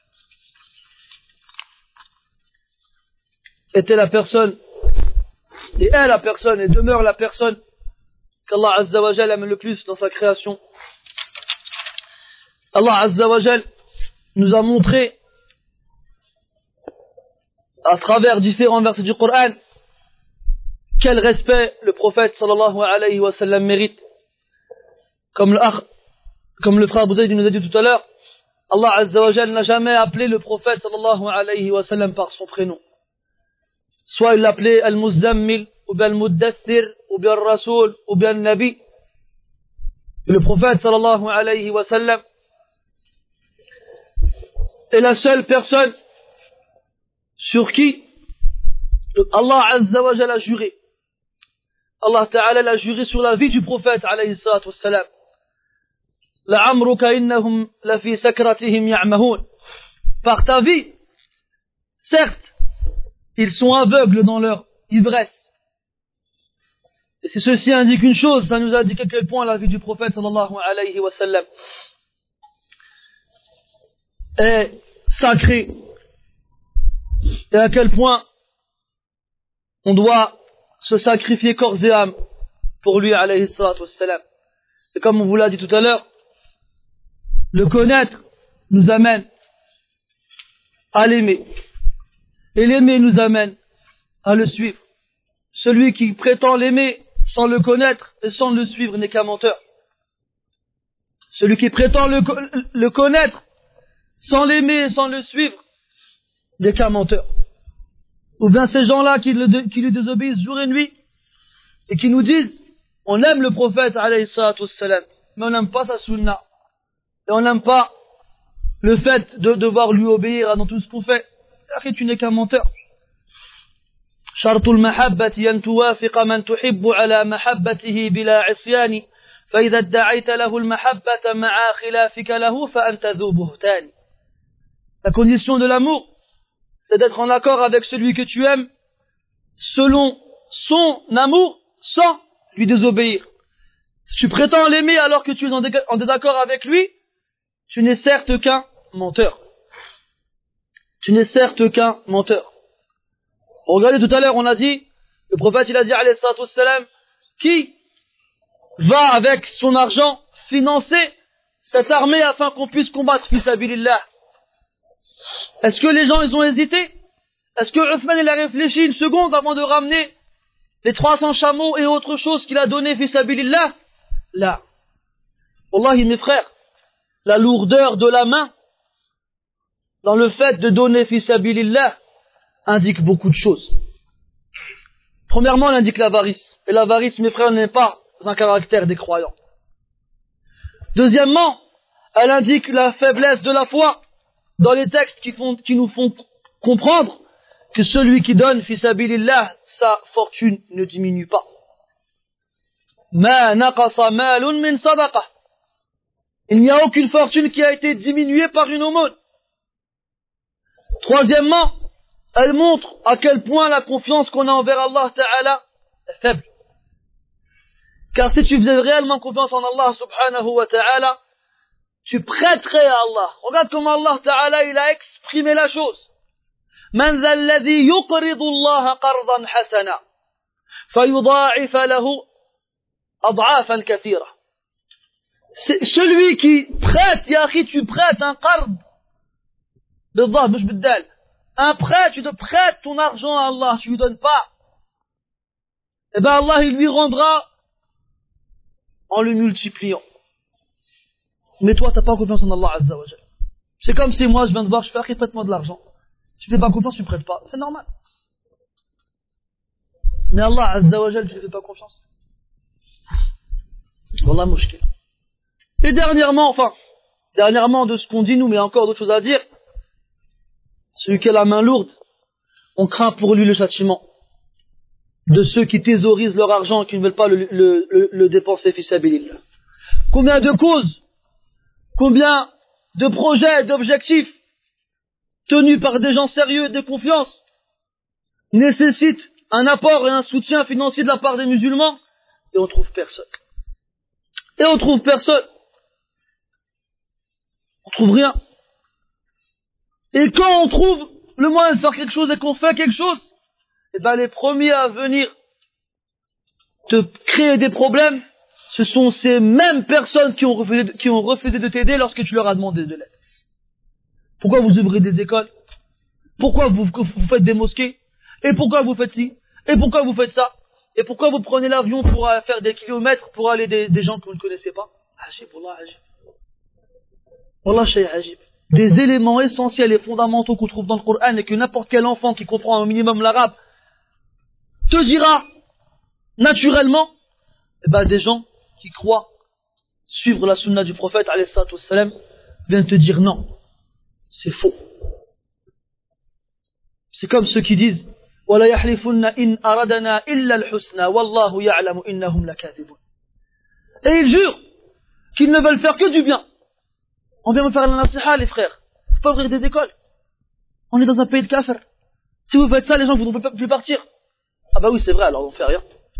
était la personne, et est la personne, et demeure la personne qu'Allah Azza wa Jal aime le plus dans sa création. Allah Azza wa Jal nous a montré à travers différents versets du Coran quel respect le prophète sallallahu alayhi wa sallam mérite. Comme le, comme le frère Abu Zayd nous a dit tout à l'heure, Allah Azza wa Jal n'a jamais appelé le prophète sallallahu alayhi wa sallam par son prénom. Soit il l'appelait Al-Muzammil, ou bien Al-Muddathir, ou bien Al-Rasoul, ou bien Al-Nabi. Le prophète sallallahu alayhi wa sallam est la seule personne sur qui Allah Azza wa Jalla a juré. Allah Ta'ala l'a juré sur la vie du prophète alayhi salatu wassalam. La'amruka innahum la fi sakratihim ya'mahun. Par ta vie, certes, ils sont aveugles dans leur ivresse. Et si ceci indique une chose, ça nous indique à quel point la vie du prophète sallallahu alayhi wa sallam est sacrée et à quel point on doit se sacrifier corps et âme pour lui alayhi salatu wassalam. Et comme on vous l'a dit tout à l'heure, le connaître nous amène à l'aimer. Et l'aimer nous amène à le suivre. Celui qui prétend l'aimer sans le connaître et sans le suivre n'est qu'un menteur. Celui qui prétend le, le connaître sans l'aimer et sans le suivre n'est qu'un menteur. Ou bien ces gens-là qui, le, qui lui désobéissent jour et nuit et qui nous disent on aime le prophète alayhi salatu wassalam, mais on n'aime pas sa sunna. Et on n'aime pas le fait de devoir lui obéir dans tout ce qu'on fait. Après, tu n'es qu'un menteur. شرط المحبة أن توافق من تحب على محبته بلا عصيان فإذا ادعيت له المحبة مع خلافك له فأنت ذو بهتان. La condition de l'amour, c'est d'être en accord avec celui que tu aimes selon son amour sans lui désobéir. Si tu prétends l'aimer alors que tu es en désaccord avec lui, tu n'es certes qu'un menteur. Tu n'es certes qu'un menteur. Regardez, tout à l'heure, on a dit, le prophète, il a dit, alayhi salatu wassalam, qui va avec son argent financer cette armée afin qu'on puisse combattre fi sabilillah. Est-ce que les gens, ils ont hésité? Est-ce que Uthman, il a réfléchi une seconde avant de ramener les trois cents chameaux et autre chose qu'il a donné fi sabilillah? Là. Wallahi, mes frères, la lourdeur de la main dans le fait de donner fi sabilillah indique beaucoup de choses. Premièrement, elle indique l'avarice. Et l'avarice, mes frères, n'est pas un caractère des croyants. Deuxièmement, elle indique la faiblesse de la foi dans les textes qui, font, qui nous font comprendre que celui qui donne fi sabilillah, sa fortune ne diminue pas. Ma naqasa malun min sadaqa. Il n'y a aucune fortune qui a été diminuée par une aumône. Troisièmement, elle montre à quel point la confiance qu'on a envers Allah Ta'ala est faible. Car si tu faisais réellement confiance en Allah Subhanahu wa Ta'ala, tu prêterais à Allah. Regarde comment Allah Ta'ala il a exprimé la chose. Man dha alladhi yuqridu Allah qardan hasana fayudha'ifa lahu ad'afan kathira. C'est celui qui prête, ya akhi, tu prêtes un qard. بالضبط مش بالدال. Un prêt, tu te prêtes ton argent à Allah, tu lui donnes pas. Eh ben Allah, il lui rendra en le multipliant. Mais toi, t'as pas confiance en Allah Azza wa Jal. C'est comme si moi, je viens de voir, je fais, prête-moi de l'argent. Tu fais pas confiance, tu prêtes pas. C'est normal. Mais Allah Azza wa Jal, tu ne fais pas confiance. Wallah, mouchkil. Et dernièrement, enfin, dernièrement de ce qu'on dit nous, mais encore d'autres choses à dire, celui qui a la main lourde, on craint pour lui le châtiment de ceux qui thésaurisent leur argent et qui ne veulent pas le, le, le, le dépenser fi sabilillah. Combien de causes, combien de projets, d'objectifs tenus par des gens sérieux et de confiance nécessitent un apport et un soutien financier de la part des musulmans et on trouve personne. Et on trouve personne. On trouve rien. Et quand on trouve le moyen de faire quelque chose et qu'on fait quelque chose, eh ben les premiers à venir te créer des problèmes, ce sont ces mêmes personnes qui ont refusé, qui ont refusé de t'aider lorsque tu leur as demandé de l'aide. Pourquoi vous ouvrez des écoles? Pourquoi vous, vous faites des mosquées? Et pourquoi vous faites ci? Et pourquoi vous faites ça? Et pourquoi vous prenez l'avion pour faire des kilomètres pour aller des, des gens que vous ne connaissez pas? Ajib, wallah, ajib. Wallah, shay ajib. Des éléments essentiels et fondamentaux qu'on trouve dans le Coran et que n'importe quel enfant qui comprend un minimum l'arabe te dira naturellement, eh ben des gens qui croient suivre la sunna du prophète alayhi salatu wassalam viennent te dire non, c'est faux. C'est comme ceux qui disent وَلَا يَحْلِفُنَّ إِنْ أَرَدَنَا إِلَّا الْحُسْنَى وَاللَّهُ يَعْلَمُ إِنَّهُمْ لَكَاذِبُونَ. Et ils jurent qu'ils ne veulent faire que du bien. On vient me faire la nasiha, les frères. Faut pas ouvrir des écoles. On est dans un pays de kafir. Si vous faites ça, les gens ne voudront plus partir. Ah bah oui, c'est vrai, alors on fait rien.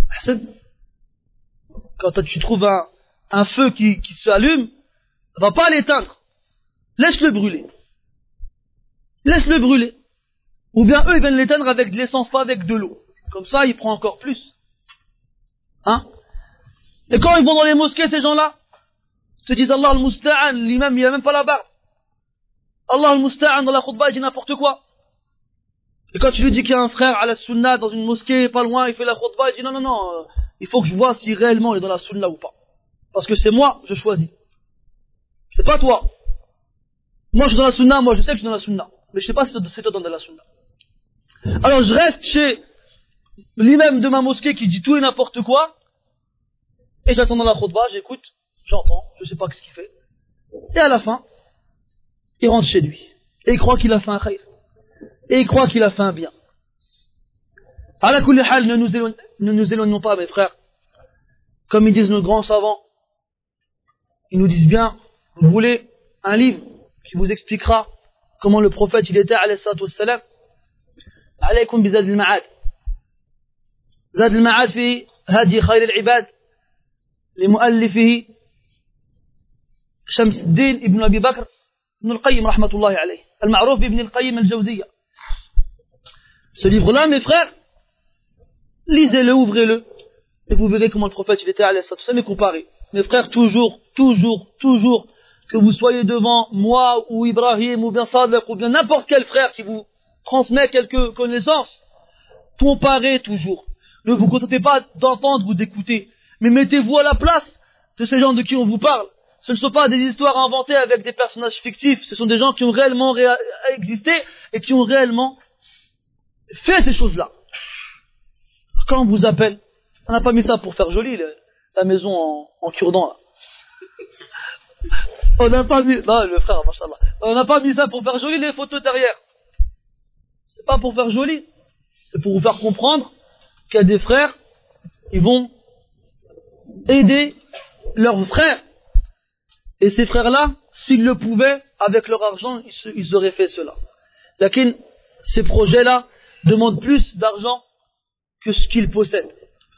Quand tu trouves un, un feu qui, qui s'allume, va pas l'éteindre. Laisse-le brûler. Laisse-le brûler. Ou bien eux, ils viennent l'éteindre avec de l'essence, pas avec de l'eau. Comme ça, il prend encore plus. Hein? Et quand ils vont dans les mosquées, ces gens-là, ils te disent Allah al-Musta'an, l'imam, il n'y a même pas la barbe. Allah al-Musta'an, dans la khutbah, il dit n'importe quoi. Et quand tu lui dis qu'il y a un frère à la sunna dans une mosquée, pas loin, il fait la khutbah, il dit non, non, non, euh, il faut que je vois si réellement il est dans la sunna ou pas. Parce que c'est moi, je choisis. C'est pas toi. Moi, je suis dans la sunna, moi, je sais que je suis dans la sunna. Mais je sais pas si c'est toi dans la sunna. Alors, je reste chez l'imam de ma mosquée qui dit tout et n'importe quoi. Et j'attends dans la khutbah, j'écoute, j'entends, je sais pas ce qu'il fait. Et à la fin, il rentre chez lui. Et il croit qu'il a fait un khayr. Et il croit qu'il a fait un bien. À la kulli hal, ne nous éloignons, ne nous éloignons pas, mes frères. Comme ils disent nos grands savants, ils nous disent bien, vous voulez un livre qui vous expliquera comment le prophète il était, alayhi salatu wassalam, alaykum bi Zad al-Ma'ad. Zad al-Ma'ad fi hadi khayr al-ibad, لمؤلفه شمس الدين ابن أبي بكر ابن القيم رحمة الله عليه المعروف بابن القيم الجوزية. Ce livre-là, mes frères, lisez-le, ouvrez-le, et vous verrez comment le prophète il était alayhi salatu wassalam, et comparez. Mes frères, toujours, toujours, toujours, que vous soyez devant moi, ou Ibrahim, ou bien Sadek, ou bien n'importe quel frère qui vous transmet quelques connaissances, comparez toujours. Ne vous contentez pas d'entendre ou d'écouter, mais mettez-vous à la place de ces gens de qui on vous parle. Ce ne sont pas des histoires inventées avec des personnages fictifs, ce sont des gens qui ont réellement réa- existé et qui ont réellement fait ces choses-là. Quand on vous appelle, on n'a pas mis ça pour faire joli, le, la maison en, en cure-dent, là. On n'a pas mis, non, le frère, machallah. On n'a pas mis ça pour faire joli les photos derrière. C'est pas pour faire joli. C'est pour vous faire comprendre qu'il y a des frères, ils vont aider leurs frères. Et ces frères-là, s'ils le pouvaient, avec leur argent, ils, se, ils auraient fait cela. Lakin, ces projets-là demandent plus d'argent que ce qu'ils possèdent.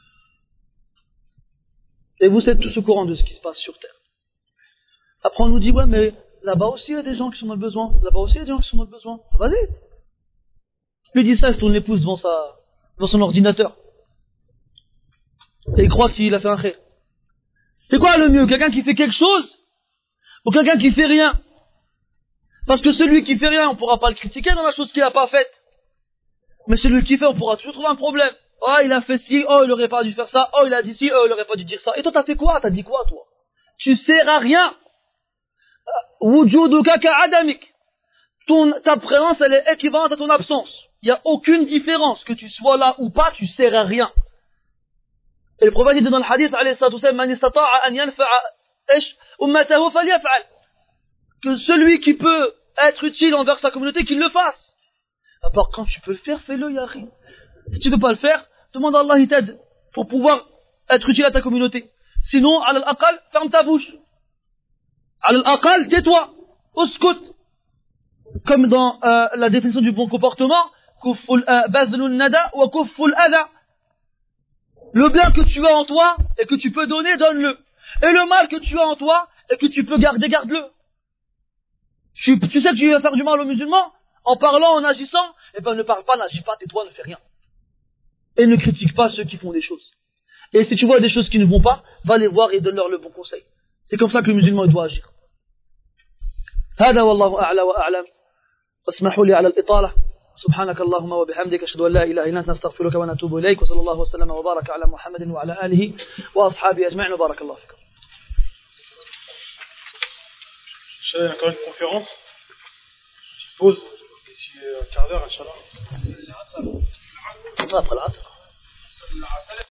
Et vous êtes tous au courant de ce qui se passe sur Terre. Après, on nous dit, ouais, mais là-bas aussi, il y a des gens qui sont dans le besoin. Là-bas aussi, il y a des gens qui sont dans le besoin. Vas-y. Lui dit ça, c'est ton épouse devant, sa, devant son ordinateur. Et il croit qu'il a fait un khayr. C'est quoi le mieux? Quelqu'un qui fait quelque chose ou quelqu'un qui fait rien? Parce que celui qui fait rien, on ne pourra pas le critiquer dans la chose qu'il n'a pas faite. Mais celui qui fait, on pourra toujours trouver un problème. Oh, il a fait ci, oh, il aurait pas dû faire ça, oh, il a dit ci, oh, il aurait pas dû dire ça. Et toi, t'as fait quoi? T'as dit quoi, toi? Tu sers à rien. Wujuduka ka'adamik. Ton, ta présence, elle est équivalente à ton absence. Il n'y a aucune différence. Que tu sois là ou pas, tu sers à rien. Et le prophète dit dans le hadith, alayhi salatu wassalam, man istata'a an yanfa'a ish ummatahu falyaf'al. Que celui qui peut être utile envers sa communauté, qu'il le fasse. À part quand tu peux le faire, fais-le, ya akhi. Si tu ne peux pas le faire, demande à Allah, il t'aide pour pouvoir être utile à ta communauté. Sinon, al aqal, ferme ta bouche. Al aqal, tais-toi. Uskut. Comme dans euh, la définition du bon comportement, kufful bazlun nada wa kufful adha. Le bien que tu as en toi et que tu peux donner, donne-le. Et le mal que tu as en toi et que tu peux garder, garde-le. Tu, tu sais que tu vas faire du mal aux musulmans en parlant, en agissant, eh ben ne parle pas, n'agis pas, tais-toi, ne fais rien. Et ne critique pas ceux qui font des choses. Et si tu vois des choses qui ne vont pas, va les voir et donne-leur le bon conseil. C'est comme ça que le musulman doit agir. هذا والله أعلى وأعلم. واسمحوا لي على الإطالة. سبحانك اللهم وبحمدك أشهد أن لا إله إلا أنت نستغفرك ونتوب إليك وصلى الله وسلم وبارك على محمد وعلى آله وأصحابه أجمعين وبارك الله فيكم. Il y a encore une conférence. Petite pause. D'ici un quart d'heure, Inch'Allah. Après l'Asr.